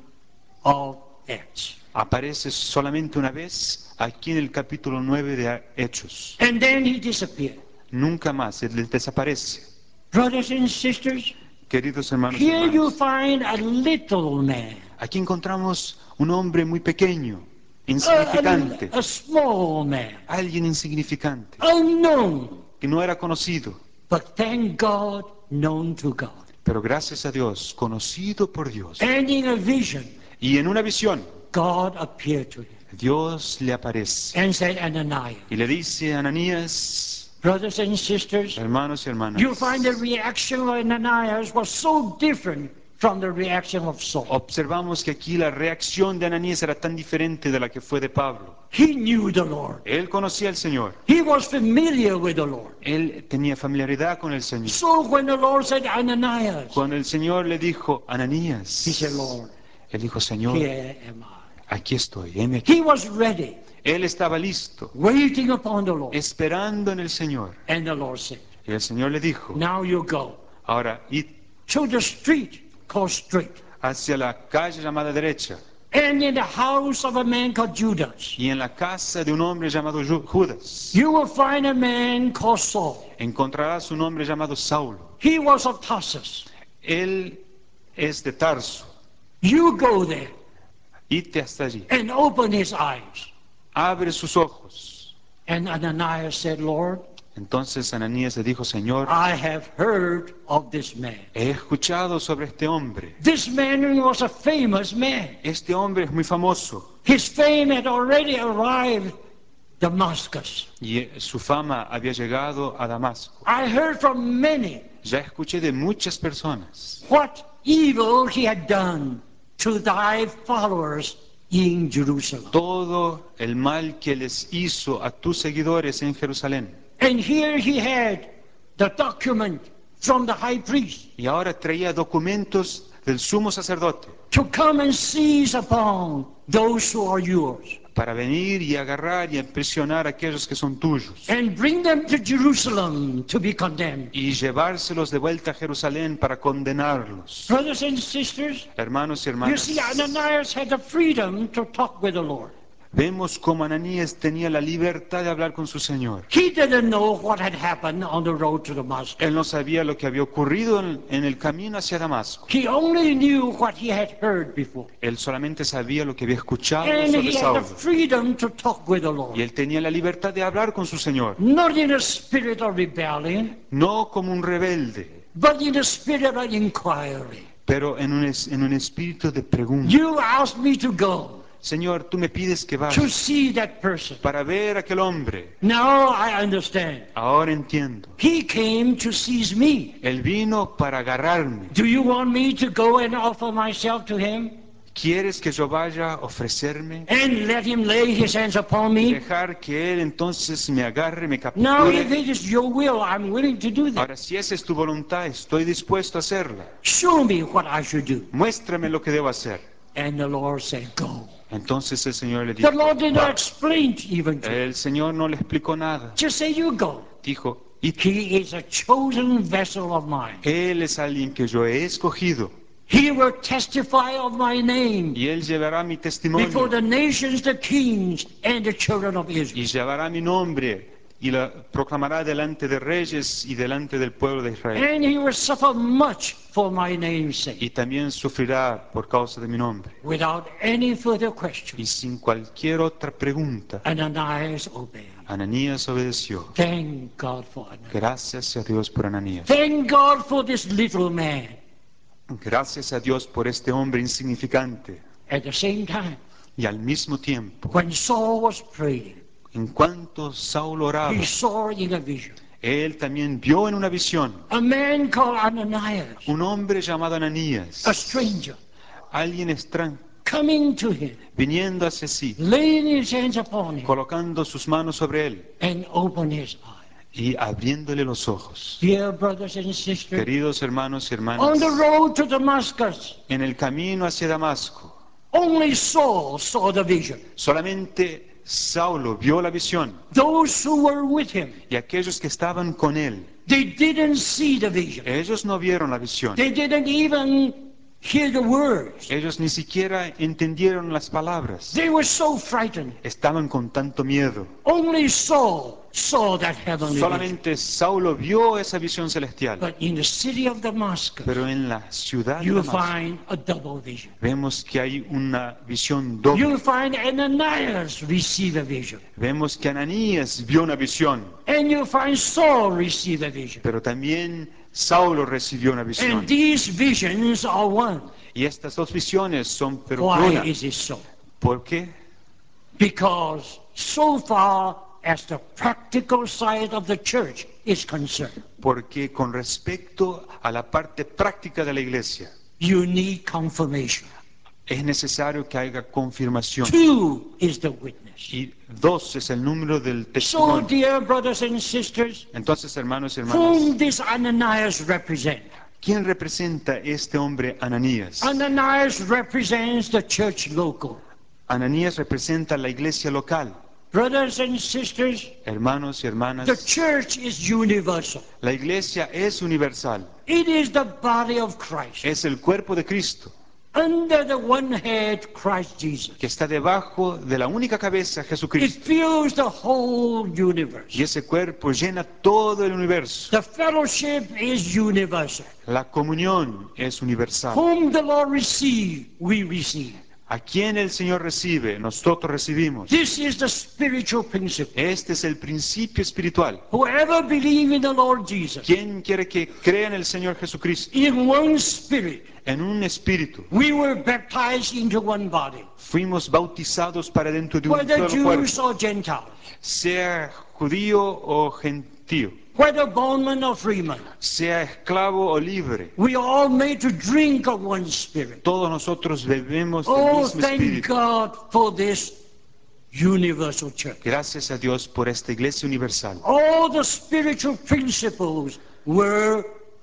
of Acts. aparece solamente una vez aquí en el capítulo nueve de Hechos. And then he disappeared. Nunca más, él desaparece. Brothers and sisters, Queridos hermanos y here you hermanas, find a little man, aquí encontramos un hombre muy pequeño, a, insignificante, a, a small man, alguien insignificante, unknown, que no era conocido, but thank God, known to God. pero gracias a Dios, conocido por Dios. And in a vision, Y en una visión, God appeared to him Dios le aparece and said, Ananias, y le dice a Ananías, brothers and sisters, hermanos y hermanas, you find the reaction of Ananias was so different from the reaction of Saul. observamos que aquí la reacción de Ananías era tan diferente de la que fue de Pablo. He knew the Lord. Él conocía al Señor, He was familiar with the Lord. él tenía familiaridad con el Señor. So when the Lord said, Ananias, Cuando el Señor le dijo, he Ananías, said, Lord, él dijo, Señor, here am I. aquí estoy, heme aquí. He was ready, Él estaba listo, waiting upon the Lord. esperando en el Señor. And the Lord said, Y el Señor le dijo, now you go ahora id to the street called Straight, hacia la calle llamada derecha and in the house of a man called Judas, y en la casa de un hombre llamado Ju- Judas you will find a man called Saul. encontrarás un hombre llamado Saulo. He was of Tarsus. Él es de Tarso. You go there Id hasta allí. and open his eyes. Abre sus ojos. And Ananias said, Lord, Entonces Ananías le dijo, Señor, I have heard of this man. he escuchado sobre este hombre. This man was a famous man. Este hombre es muy famoso His fame had already arrived Damascus. y eh, su fama había llegado a Damasco. I heard from many Ya escuché de muchas personas what evil he had done to thy followers in Jerusalem. todo el mal que les hizo a tus seguidores en Jerusalén. And here he had the document from the high priest Y ahora traía documentos del sumo sacerdote to come and seize upon those who are yours para venir y agarrar y impresionar a aquellos que son tuyos and bring them to Jerusalem to be condemned. y llevárselos de vuelta a Jerusalén para condenarlos. Brothers and sisters, Hermanos y you hermanas, see, Ananias had the freedom to talk with the Lord. vemos cómo Ananías tenía la libertad de hablar con su Señor. He didn't know what had happened on the road to Damascus. Él no sabía lo que había ocurrido en, en el camino hacia Damasco. He only knew what he had heard before. Él solamente sabía lo que había escuchado And sobre he had the Saulo. freedom to talk with the Y Lord. él tenía la libertad de hablar con su Señor, Not in a spirit of rebellion, no como un rebelde, but in a spirit of inquiry. pero en un, es- en un espíritu de pregunta. You asked me to go Señor, tú me pides que to vaya see that person. para ver a aquel hombre. Now I understand. Ahora entiendo. He came to seize me. Él vino para agarrarme. Do you want me to go and offer myself to him ¿Quieres que yo vaya a ofrecerme and let him lay his hands upon y me? dejar que él entonces me agarre, me Now, if capture? it is your will, I'm willing to do that. Ahora, si esa es tu voluntad, estoy dispuesto a hacerla. Show me what I should do. Muéstrame lo que debo hacer. And the Lord said, go. Entonces el Señor le The dijo, Lord did not "Va". explain to even to him. El Señor no le explicó nada. Just say you go. Dijo, y He is a chosen vessel of mine. Él es alguien que yo he escogido He will testify of my name y Él llevará mi before testimonio the nations, the kings, and the children of y Israel. llevará mi nombre y la proclamará delante de reyes y delante del pueblo de Israel. And he will suffer much for my name's sake. Y también sufrirá por causa de mi nombre. Without any further question, Y sin cualquier otra pregunta, Ananias obeyed. Ananías obedeció. Thank God for Ananias. Gracias a Dios por Ananías. Thank God for this little man. Gracias a Dios por este hombre insignificante. At the same time, Y al mismo tiempo, when Saul was praying, en cuanto Saulo oraba, he saw in a vision él también vio en una visión a man called Ananias, un hombre llamado a Ananías, stranger, alguien extraño, coming to him, viniendo hacia sí, laying his hands upon him, colocando sus manos sobre él and open his eyes. y abriéndole los ojos. Dear brothers and sisters, Queridos hermanos y on hermanas, the road to Damascus, en el camino hacia Damasco, only Saul saw the vision. solamente Saulo vio la visión Those who were with him, y aquellos que estaban con él, they didn't see the vision. ellos no vieron la visión. They didn't even hear the words. Ellos ni siquiera entendieron las palabras. They were so frightened. Estaban con tanto miedo. Only Saul saw that heavenly vision. Solamente Saulo vio esa visión celestial. But in the city of Damascus, Pero en la ciudad de you Damasco find a double vision. vemos que hay una visión doble. You find Ananias receive a vision. Vemos que Ananías vio una visión, And you find Saul receive a vision. pero también Saulo recibió una visión. And these visions are one. Y estas dos visiones son pero Why una. is it so? ¿Por qué? Because so far as the practical side of the church is concerned, Porque con respecto a la parte práctica de la iglesia, you need confirmation. es necesario que haya confirmación. Two is the witness. Y dos es el número del So, testimonio. dear brothers and sisters, Entonces, hermanos y whom hermanas, this Ananias represent? ¿quién representa este hombre Ananías? Ananias represents the church local. Ananías representa la iglesia local. Brothers and sisters, Hermanos y the hermanas, church is universal. la iglesia es universal. It is the body of Christ. Es el cuerpo de Cristo, Under the one head, Christ Jesus. que está debajo de la única cabeza, It Jesucristo. fills the whole universe. Y ese cuerpo llena todo el universo. The fellowship is universal. La comunión es universal. Whom the Lord receive, we receive. A quien el Señor recibe, nosotros recibimos. This is the spiritual principle. Este es el principio espiritual. Whoever believes in the Lord Jesus, ¿Quién quiere que crea en el Señor Jesucristo? in one spirit, En un espíritu. we were baptized into one body, Fuimos bautizados para dentro de un whether solo Jews cuerpo, or Gentiles, sea judío o gentío, whether bondman or freeman. sea esclavo o libre. We are all made to drink of one spirit. Todos nosotros bebemos del Oh, mismo thank espíritu. God for this universal church. Gracias a Dios por esta iglesia universal. All the spiritual principles were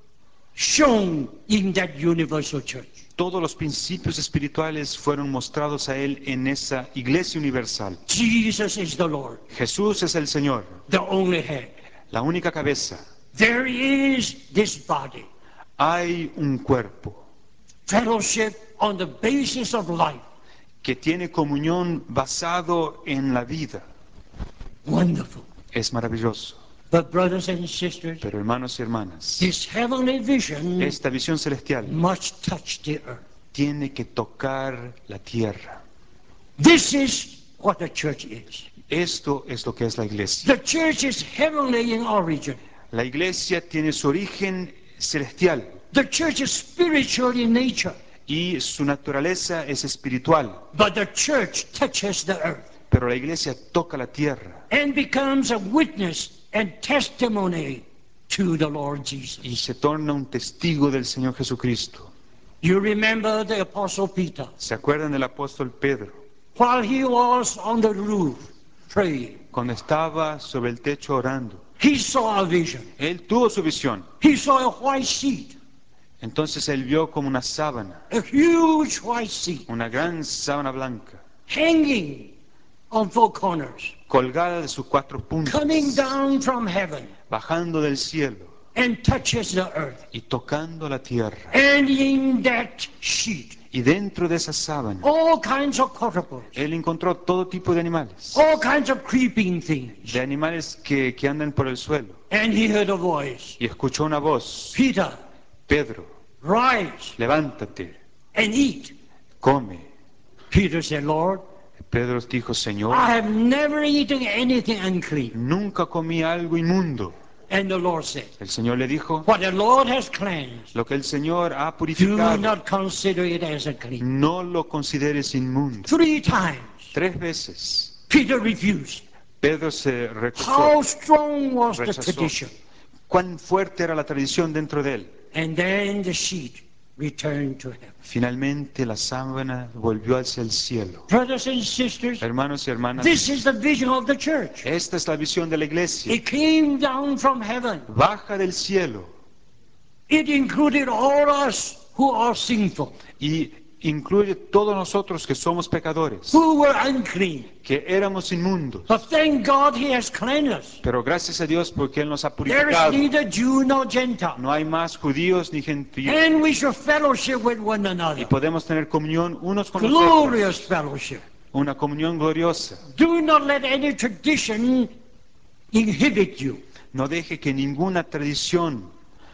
shown in that universal church. Todos los principios espirituales fueron mostrados a él en esa iglesia universal. Jesus is the Lord, Jesús es el Señor, the only head. la única cabeza. There is this body, Hay un cuerpo fellowship on the basis of life. que tiene comunión basado en la vida. Wonderful. Es maravilloso. But brothers and sisters, Pero hermanos y hermanas, this heavenly vision esta visión celestial must touch the earth. tiene que tocar la tierra. This is what the church is. Esto es lo que es la iglesia. The church is heavenly in origin. La iglesia tiene su origen celestial The church is spiritual in nature. y su naturaleza es espiritual. But the church touches the earth Pero la iglesia toca la tierra and becomes a witness and testimony to the Lord Jesus. y se torna un testigo del Señor Jesucristo. You remember the Apostle Peter, ¿Se acuerdan del apóstol Pedro? while he was on the roof praying, Cuando estaba sobre el techo orando, he saw a vision. él tuvo su visión. He saw a white sheet, Entonces él vio como una sábana, a huge white sheet, una gran sábana blanca, hanging on four corners, colgada de sus cuatro puntas, coming down from heaven bajando del cielo and touches the earth. y tocando la tierra. And in that sheet, Y dentro de esa sábana, all kinds of quadrupeds, él encontró todo tipo de animales, all kinds of creeping things. de animales que, que andan por el suelo. And he heard a voice, Y escuchó una voz: Peter, Pedro, rise levántate, and eat. come. Peter said, Lord, Pedro dijo: Señor, I have never eaten anything unclean. nunca comí algo inmundo. And the Lord said, El Señor le dijo: what the Lord has cleansed, lo que el Señor ha do purificado, not consider it as unclean. no lo consideres inmundo. Three times Tres veces Peter refused. Pedro se recusó, How strong was the rechazó. tradition? Cuán fuerte era la tradición dentro de él. And then the sheet returned to heaven. Finalmente la sábana volvió hacia el cielo. Brothers and sisters, Hermanos y hermanas, this is the vision of the church. esta es la visión de la iglesia. It came down from heaven. Baja del cielo It included all us who are sinful, y incluye todos nosotros que somos pecadores, who were unclean. que éramos inmundos. But thank God he has cleansed us. Pero gracias a Dios porque Él nos ha There is purificado. neither Jew nor Gentile. No hay más judíos ni gentiles. And we should fellowship with one Y another. podemos tener comunión unos con Glorious nosotros. fellowship. Una comunión gloriosa. Do not let any tradition inhibit you. No deje que ninguna tradición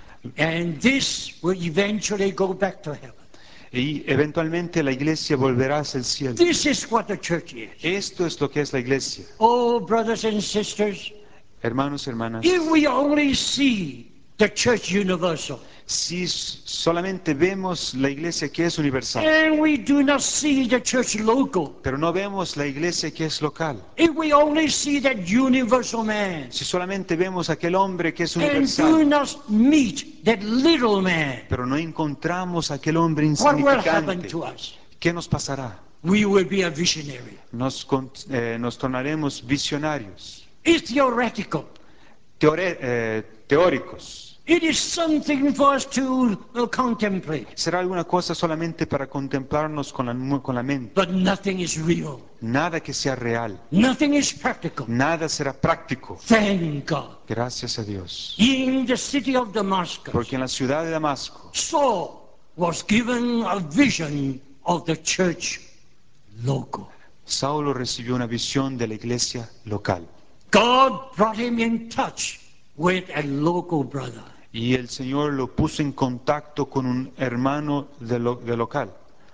And this will eventually go back to heaven. y eventualmente la iglesia volverá hacia el cielo. This is what the church is. Esto es lo que es la iglesia. Oh, brothers and sisters, Hermanos y hermanas, if we only see the church universal, si s- solamente vemos la iglesia que es universal, and we do not see the church local, pero no vemos la iglesia que es local, if we only see that universal man, si solamente vemos aquel hombre que es and do universal, not meet that little man, pero no encontramos aquel hombre what will happen insignificante, to us? ¿qué nos pasará? We will be a visionary. Nos, con- eh, nos tornaremos visionarios, It's theoretical. teore- eh, teóricos. It is something for us to uh, contemplate, Será alguna cosa solamente para contemplarnos con la, mu- con la mente. but nothing is real. Nada que sea real, Nothing is practical. nada será práctico. Thank God. Gracias a Dios. In the city of Damascus, Porque en la ciudad de Damasco, Saul was given a vision of the church local. Saulo recibió una visión de la iglesia local. God brought him in touch with a local brother. Y el Señor lo puso en contacto con un hermano de, lo- de local.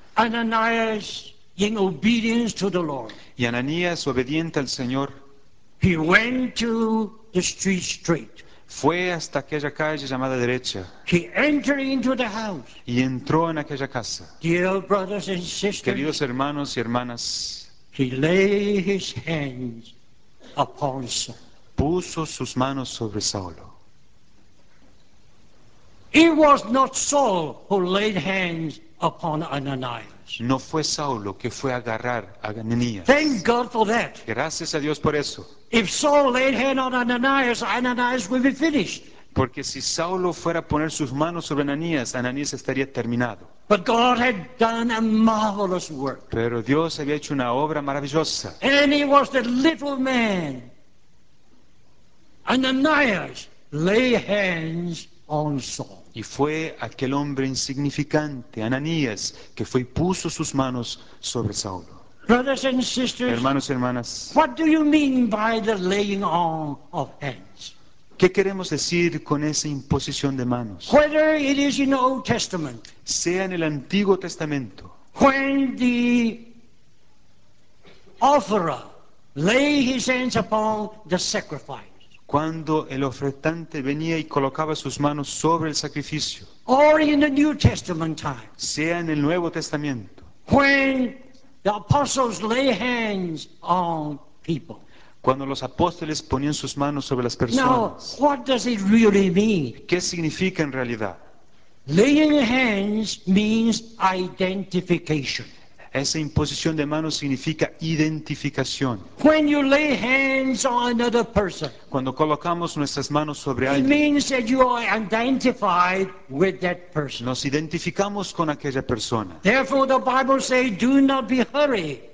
Ananias, in obedience to the Lord, Y Ananías, obediente al Señor, he went to the street straight. fue hasta aquella calle llamada derecha He entered into the house. y entró en aquella casa. Dear brothers and sisters, Queridos hermanos y hermanas, he laid his hands upon Saul. puso sus manos sobre Saulo. It was not Saul who laid hands upon Ananias. No fue Saulo que fue a agarrar a Ananías. Thank God for that. Gracias a Dios por eso. If Saul laid hand on Ananias, Ananias will be finished. Porque si Saulo fuera a poner sus manos sobre Ananías, Ananías estaría terminado. But God had done a marvelous work. Pero Dios había hecho una obra maravillosa. And he was the little man. Ananias lay hands on Saul. Y fue aquel hombre insignificante, Ananías, que fue y puso sus manos sobre Saulo. Brothers and sisters, Hermanos y hermanas, what do you mean by the laying on of hands? ¿qué queremos decir con esa imposición de manos? Whether it is in the Old Testament, Sea en el Antiguo Testamento, when the offerer lay his hands upon the sacrifice, cuando el ofertante venía y colocaba sus manos sobre el sacrificio, or in the New Testament time, sea en el Nuevo Testamento, when the apostles lay hands on people. cuando los apóstoles ponían sus manos sobre las Now, personas. what does it really mean? ¿Qué significa en realidad? Laying hands means identification. Esa imposición de manos significa identificación. When you lay hands on another person, Cuando colocamos nuestras manos sobre it alguien, means that you are identified with that person. nos identificamos con aquella persona. Therefore, the Bible says, do not be hurried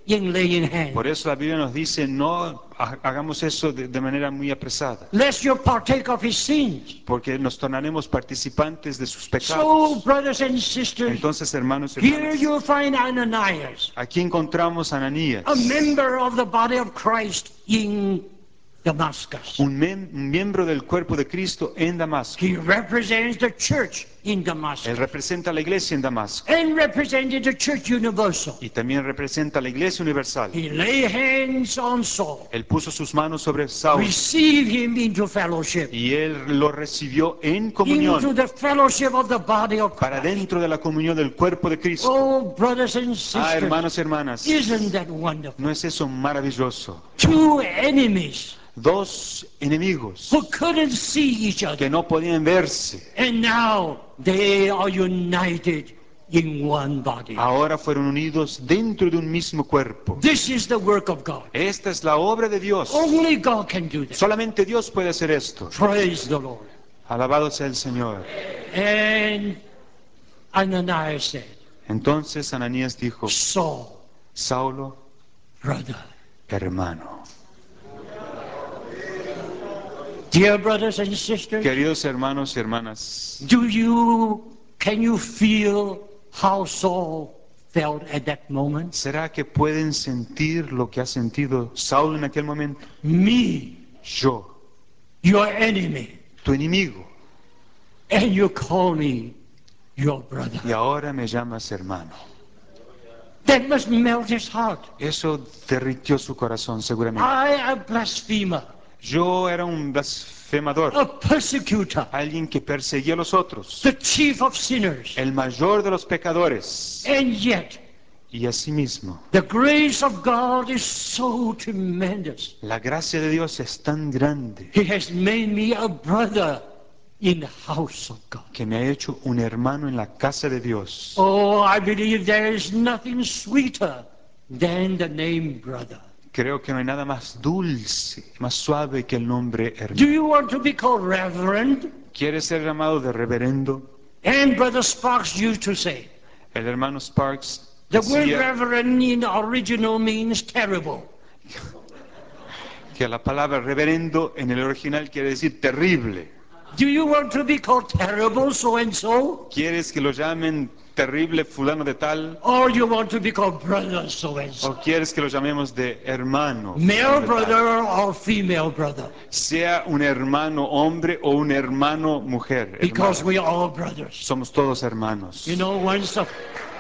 in laying Por hands, eso la Biblia nos dice, no ha- hagamos eso de, de manera muy apresada, lest you partake of his sins. porque nos tornaremos participantes de sus So, pecados. brothers and sisters, Entonces, hermanos y here hermanas, you find Ananias, aquí encontramos a Ananías, a member of the body of Christ in Damascus. un, mem- un miembro del cuerpo de Cristo en Damasco. He represents the church in Él Damascus representa a la iglesia en Damasco and represented the church universal. y también representa a la iglesia universal. He lay hands on Saul, Él puso sus manos sobre Saulo received him into fellowship, y él lo recibió en into comunión, the fellowship of the body of para Christ. dentro de la comunión del cuerpo de Cristo. Oh, brothers and Ah, sisters, hermanos y hermanas, isn't that wonderful? ¿no es eso maravilloso? Two enemies Dos enemigos who couldn't see each other, que no podían verse, and now they are united in one body. ahora fueron unidos dentro de un mismo cuerpo. This is the work of God. Esta es la obra de Dios. Only God can do that. Solamente Dios puede hacer esto. Praise the Lord. Alabado sea el Señor. And Ananias said, Entonces Ananías dijo, Saul, Saulo, brother. hermano. Dear brothers and sisters, Queridos hermanos y hermanas, do you, can you feel how Saul felt at that moment? ¿será que pueden sentir lo que ha sentido Saulo en aquel momento? Me, Yo, your enemy, tu enemigo, and you call me your brother. y ahora me llamas hermano. That must melt his heart. Eso derritió su corazón seguramente. I, a blasphemer, Yo era un blasfemador, a persecutor, alguien que perseguía a los otros, the chief of sinners, el mayor de los pecadores. and yet Y asimismo, the grace of God is so tremendous. la gracia de Dios es tan grande He has made me a brother in the house of God. que me ha hecho un hermano en la casa de Dios. Oh, I believe there is nothing sweeter than the name brother. Creo que no hay nada más dulce, más suave que el nombre Do hermano. you want to be called reverend? ¿Quiere ser llamado de reverendo? And Brother Sparks used to say, El hermano Sparks the word decía reverend in the original means terrible. que la palabra reverendo en el original quiere decir terrible. Do you want to be called terrible so and so? ¿Quieres que lo llamen terrible fulano de tal? Or you want to be called brother so and ¿O so? quieres que lo llamemos de hermano? Male fulano de tal? brother or female brother? Sea un hermano hombre o un hermano mujer. Because hermana. we are all brothers. Somos todos hermanos. You know, once the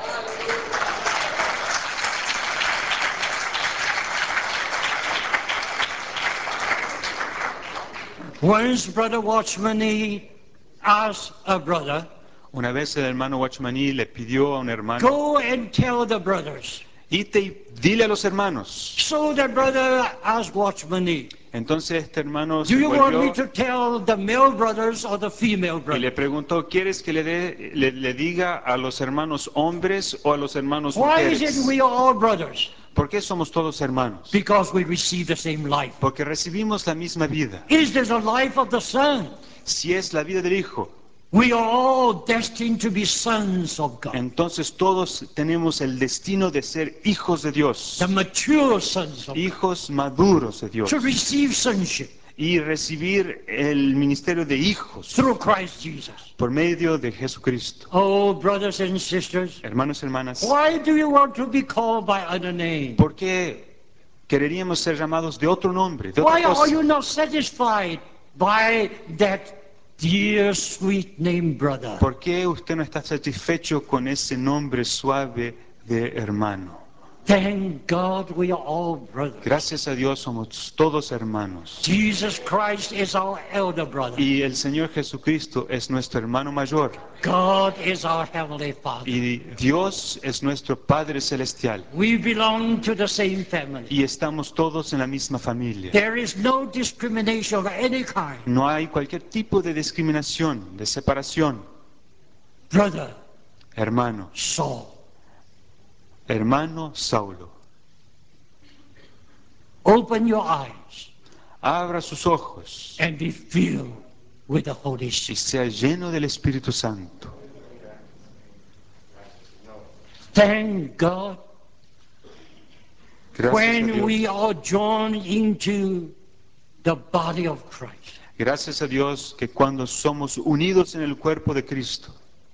once Brother Watchman asked a brother, Una vez el hermano Watchmaní le pidió a un hermano, go and tell the brothers. ite y dile a los hermanos. So the brother asked Watchman, Entonces este hermano do se you want me volvió to tell the male brothers or the female y le brothers? preguntó, ¿quieres que le, dé- le, le diga a los hermanos hombres o a los hermanos Why is it mujeres? we are all brothers? ¿Por qué somos todos hermanos? Because we receive the same life. Porque recibimos la misma vida. Is this the life of the Son? Si es la vida del Hijo, We are all destined to be sons of God. entonces todos tenemos el destino de ser hijos de Dios, The mature sons of God. hijos maduros de Dios, To receive sonship y recibir el ministerio de hijos through Christ Jesus. por medio de Jesucristo. Oh, brothers and sisters, Hermanos y hermanas, why do you want to be called by other name? ¿por qué quereríamos ser llamados de otro nombre, de Why otra are you cosa? not satisfied by that dear, sweet name, brother? ¿Por qué usted no está satisfecho con ese nombre suave de hermano? Thank God we are all brothers. Gracias a Dios somos todos hermanos. Jesus Christ is our elder brother. Y el Señor Jesucristo es nuestro hermano mayor. God is our heavenly Father. Y Dios es nuestro Padre Celestial. We belong to the same family. Y estamos todos en la misma familia. There is no discrimination of any kind. No hay cualquier tipo de discriminación, de separación. Brother Hermano, Saul, hermano Saulo, open your eyes abra sus ojos and be filled with the Holy y Spirit. sea lleno del Espíritu Santo. Thank God Gracias a when we Dios. are joined into the body of Christ, Gracias a Dios que cuando somos unidos en el cuerpo de Cristo,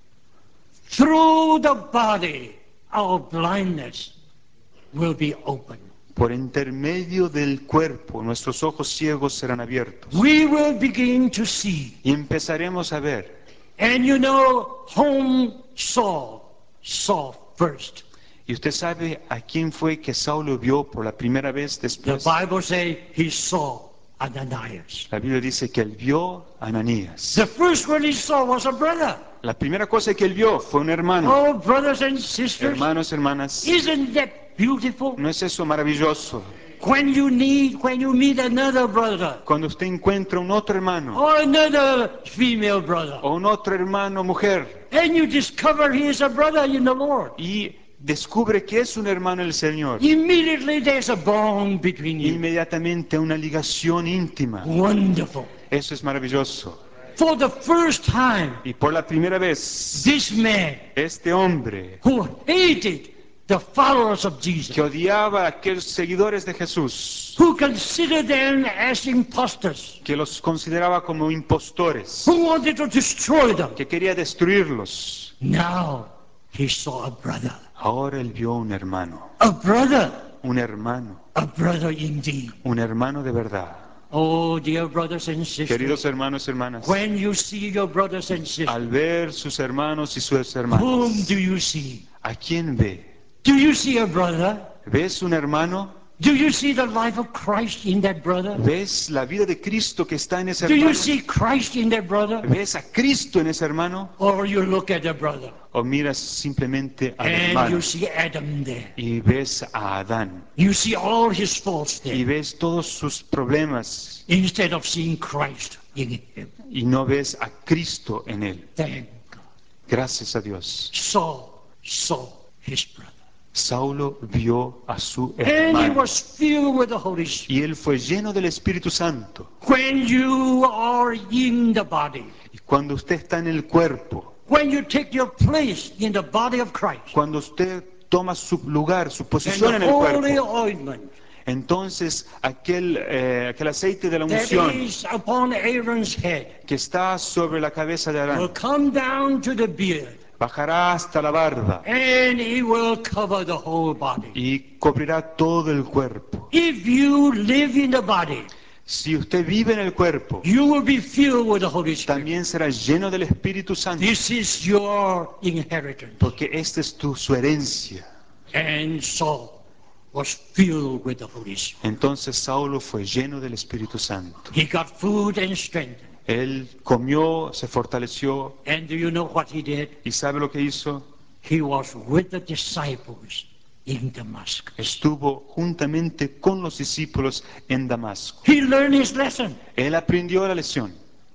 through the body, our blindness will be opened. por intermedio del cuerpo, nuestros ojos ciegos serán abiertos. We will begin to see. Y empezaremos a ver. And you know whom Saul saw first. Y usted sabe a quién fue que Saulo vio por la primera vez The después. Bible says he saw Ananias. La Biblia dice que él vio a Ananías. The first one he saw was a brother. La primera cosa que él vio fue un hermano. Oh, brothers and sisters, Hermanos, hermanas, isn't that beautiful? ¿no es eso maravilloso? When you need, when you meet another brother Cuando usted encuentra un otro hermano or another female brother, o un otro hermano mujer and you discover he is a brother in the Lord, y descubre que es un hermano del Señor, immediately there's a bond between you. inmediatamente una ligación íntima. Wonderful. Eso es maravilloso. For the first time, Y por la primera vez, this man este hombre who hated the followers of Jesus, que odiaba a aquellos seguidores de Jesús, who considered them as impostors, que los consideraba como impostores, who wanted to destroy them, que quería destruirlos, now he saw a brother. ahora él vio un hermano, A brother, un hermano, a brother indeed. un hermano de verdad. Oh, dear brothers and Queridos sisters, hermanos y hermanas, when you see your brothers and sisters, al ver sus hermanos y sus whom hermanas, do you see? ¿a quién ve? Do you see a brother? ¿Ves un hermano? Do you see the life of Christ in that brother? ¿Ves la vida de Cristo que está en ese Do you hermano? see Christ in that brother? ¿Ves a Cristo en ese hermano? Or you look at the brother ¿O miras simplemente al and hermano you see Adam there. y ves a Adán You see all his faults y there ves todos sus problemas instead of seeing Christ in him. y no ves a Cristo en él? Thank God. Gracias a Dios. Saul saw his brother. Saulo vio a su And he hermano was filled with the Holy Spirit. y él fue lleno del Espíritu Santo. When you are in the body, Y cuando usted está en el cuerpo, when you take your place in the body of Christ, cuando usted toma su lugar, su and posición the en el holy cuerpo, ointment entonces aquel, eh, aquel aceite de la that unción is upon Aaron's head que está sobre la cabeza de will Adán come down to the beard, bajará hasta la barba and he will cover the whole body. y cubrirá todo el cuerpo. If you live in the body, Si usted vive en el cuerpo, you will be filled with the Holy Spirit. también será lleno del Espíritu Santo, This is your inheritance. porque esta es tu, su herencia. And Saul was filled with the Holy Spirit. Entonces Saulo fue lleno del Espíritu Santo. He got food and strength. Él comió, se fortaleció And do you know what he did? y ¿sabe lo que hizo? He was with the disciples in Damascus. Estuvo juntamente con los discípulos en Damasco. He learned his lesson. Él aprendió la lección.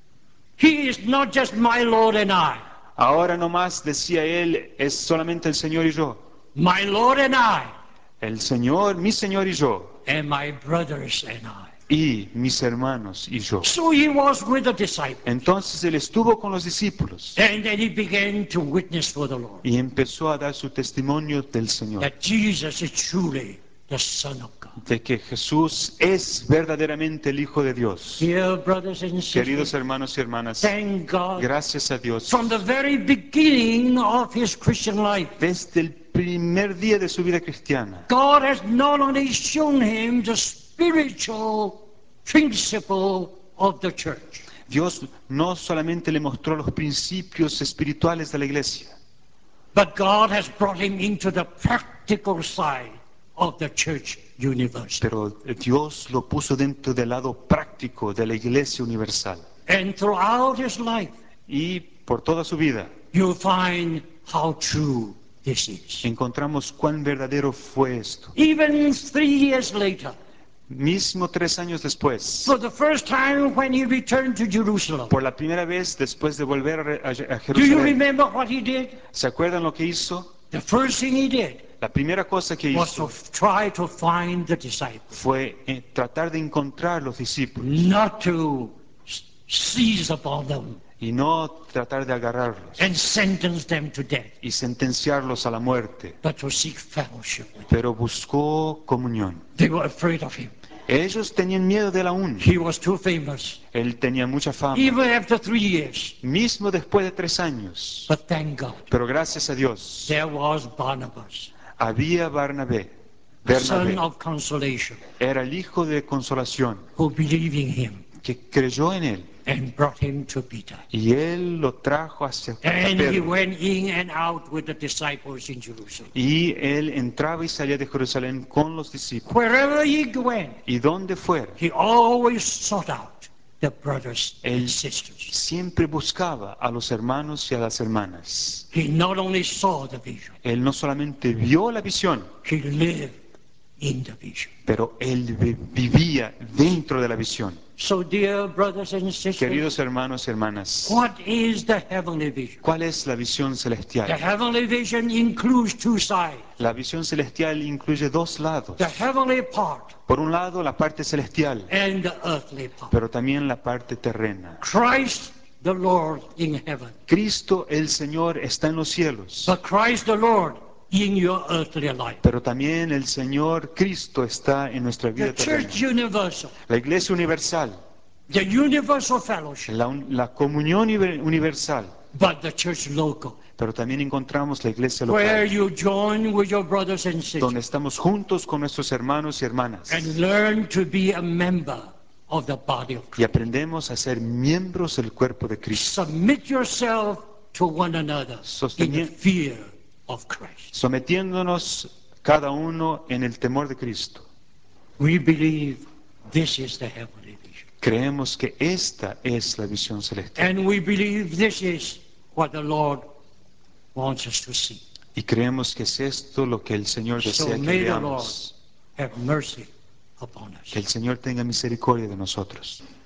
He is not just my Lord and I. Ahora no más, decía él, es solamente el Señor y yo. My Lord and I, El Señor, mi Señor y yo. and my brothers and I. Y mis hermanos y yo. So he was with the disciples. Entonces él estuvo con los discípulos And then he began to witness for the Lord y empezó a dar su testimonio del Señor, that Jesus is truly the Son of God. de que Jesús es verdaderamente el Hijo de Dios. Dear brothers and Queridos sisters, hermanos y hermanas, thank God gracias a Dios. from the very beginning of his Christian life, Desde el primer día de su vida cristiana, God has not only shown him the spiritual principle of the church, Dios no solamente le mostró los principios espirituales de la iglesia, but God has brought him into the practical side of the church universal. pero Dios lo puso dentro del lado práctico de la iglesia universal. And throughout his life, Y por toda su vida you'll find how true this is. encontramos cuán verdadero fue esto. Even three years later, Mismo tres años después, for the first time when he returned to Jerusalem, por la primera vez después de volver a, a- a do you Jerusalén, remember what he did? ¿se acuerdan lo que hizo? The first thing he did La primera cosa que was to hizo try to find the disciples, fue eh, tratar de encontrar los discípulos not to s- seize upon them, y y no tratar de agarrarlos and sentence them to death, y sentenciarlos a la muerte, but to seek fellowship with him. pero buscó comunión. They were afraid of him. Ellos tenían miedo de él aún. He was too famous, Él tenía mucha fama, even after three years. mismo después de tres años. But thank God, Pero gracias a Dios, there was Barnabas, había Barnabé. son Bernabé of consolation, era el hijo de consolación, who believed in him que creyó en él. and brought him to Peter. Y él lo trajo hacia And he Pedro. went in and out with the disciples in Jerusalem. Y él entraba y salía de Jerusalén con los discípulos. Wherever he went, Y donde fuera, he always sought out the brothers and él sisters. siempre buscaba a los hermanos y a las hermanas. He not only saw the vision, Él no solamente vio la visión, he lived in the vision. pero él vi- vivía dentro de la visión. So, dear brothers and sisters, Queridos hermanos y hermanas, what is the heavenly vision? ¿cuál es la visión The celestial? heavenly vision includes two sides. La visión celestial incluye dos lados. The heavenly part Por un lado, la parte celestial, and the earthly part. pero también la parte terrena. Christ the Lord in heaven, Cristo el Señor está en los cielos, but Christ the Lord in your earthly life. pero también el Señor Cristo está en nuestra vida The church terrena. universal, La Iglesia universal, the universal fellowship, la, un- la comunión univer- universal, but the church local, pero también encontramos la Iglesia where local, you join with your brothers and donde sisters estamos juntos con nuestros hermanos y hermanas and learn to be a member of the body of y Christ. aprendemos a ser miembros del cuerpo de Cristo, Submit yourself to one another in the Sostenien- fear of Christ. sometiéndonos cada uno en el temor de Cristo. We believe this is the heavenly vision. Creemos que esta es la visión celestial And we believe this is what the Lord wants us to see. y creemos que es esto lo que el Señor So desea que may the Lord veamos. have mercy upon us. Que el Señor tenga misericordia de nosotros.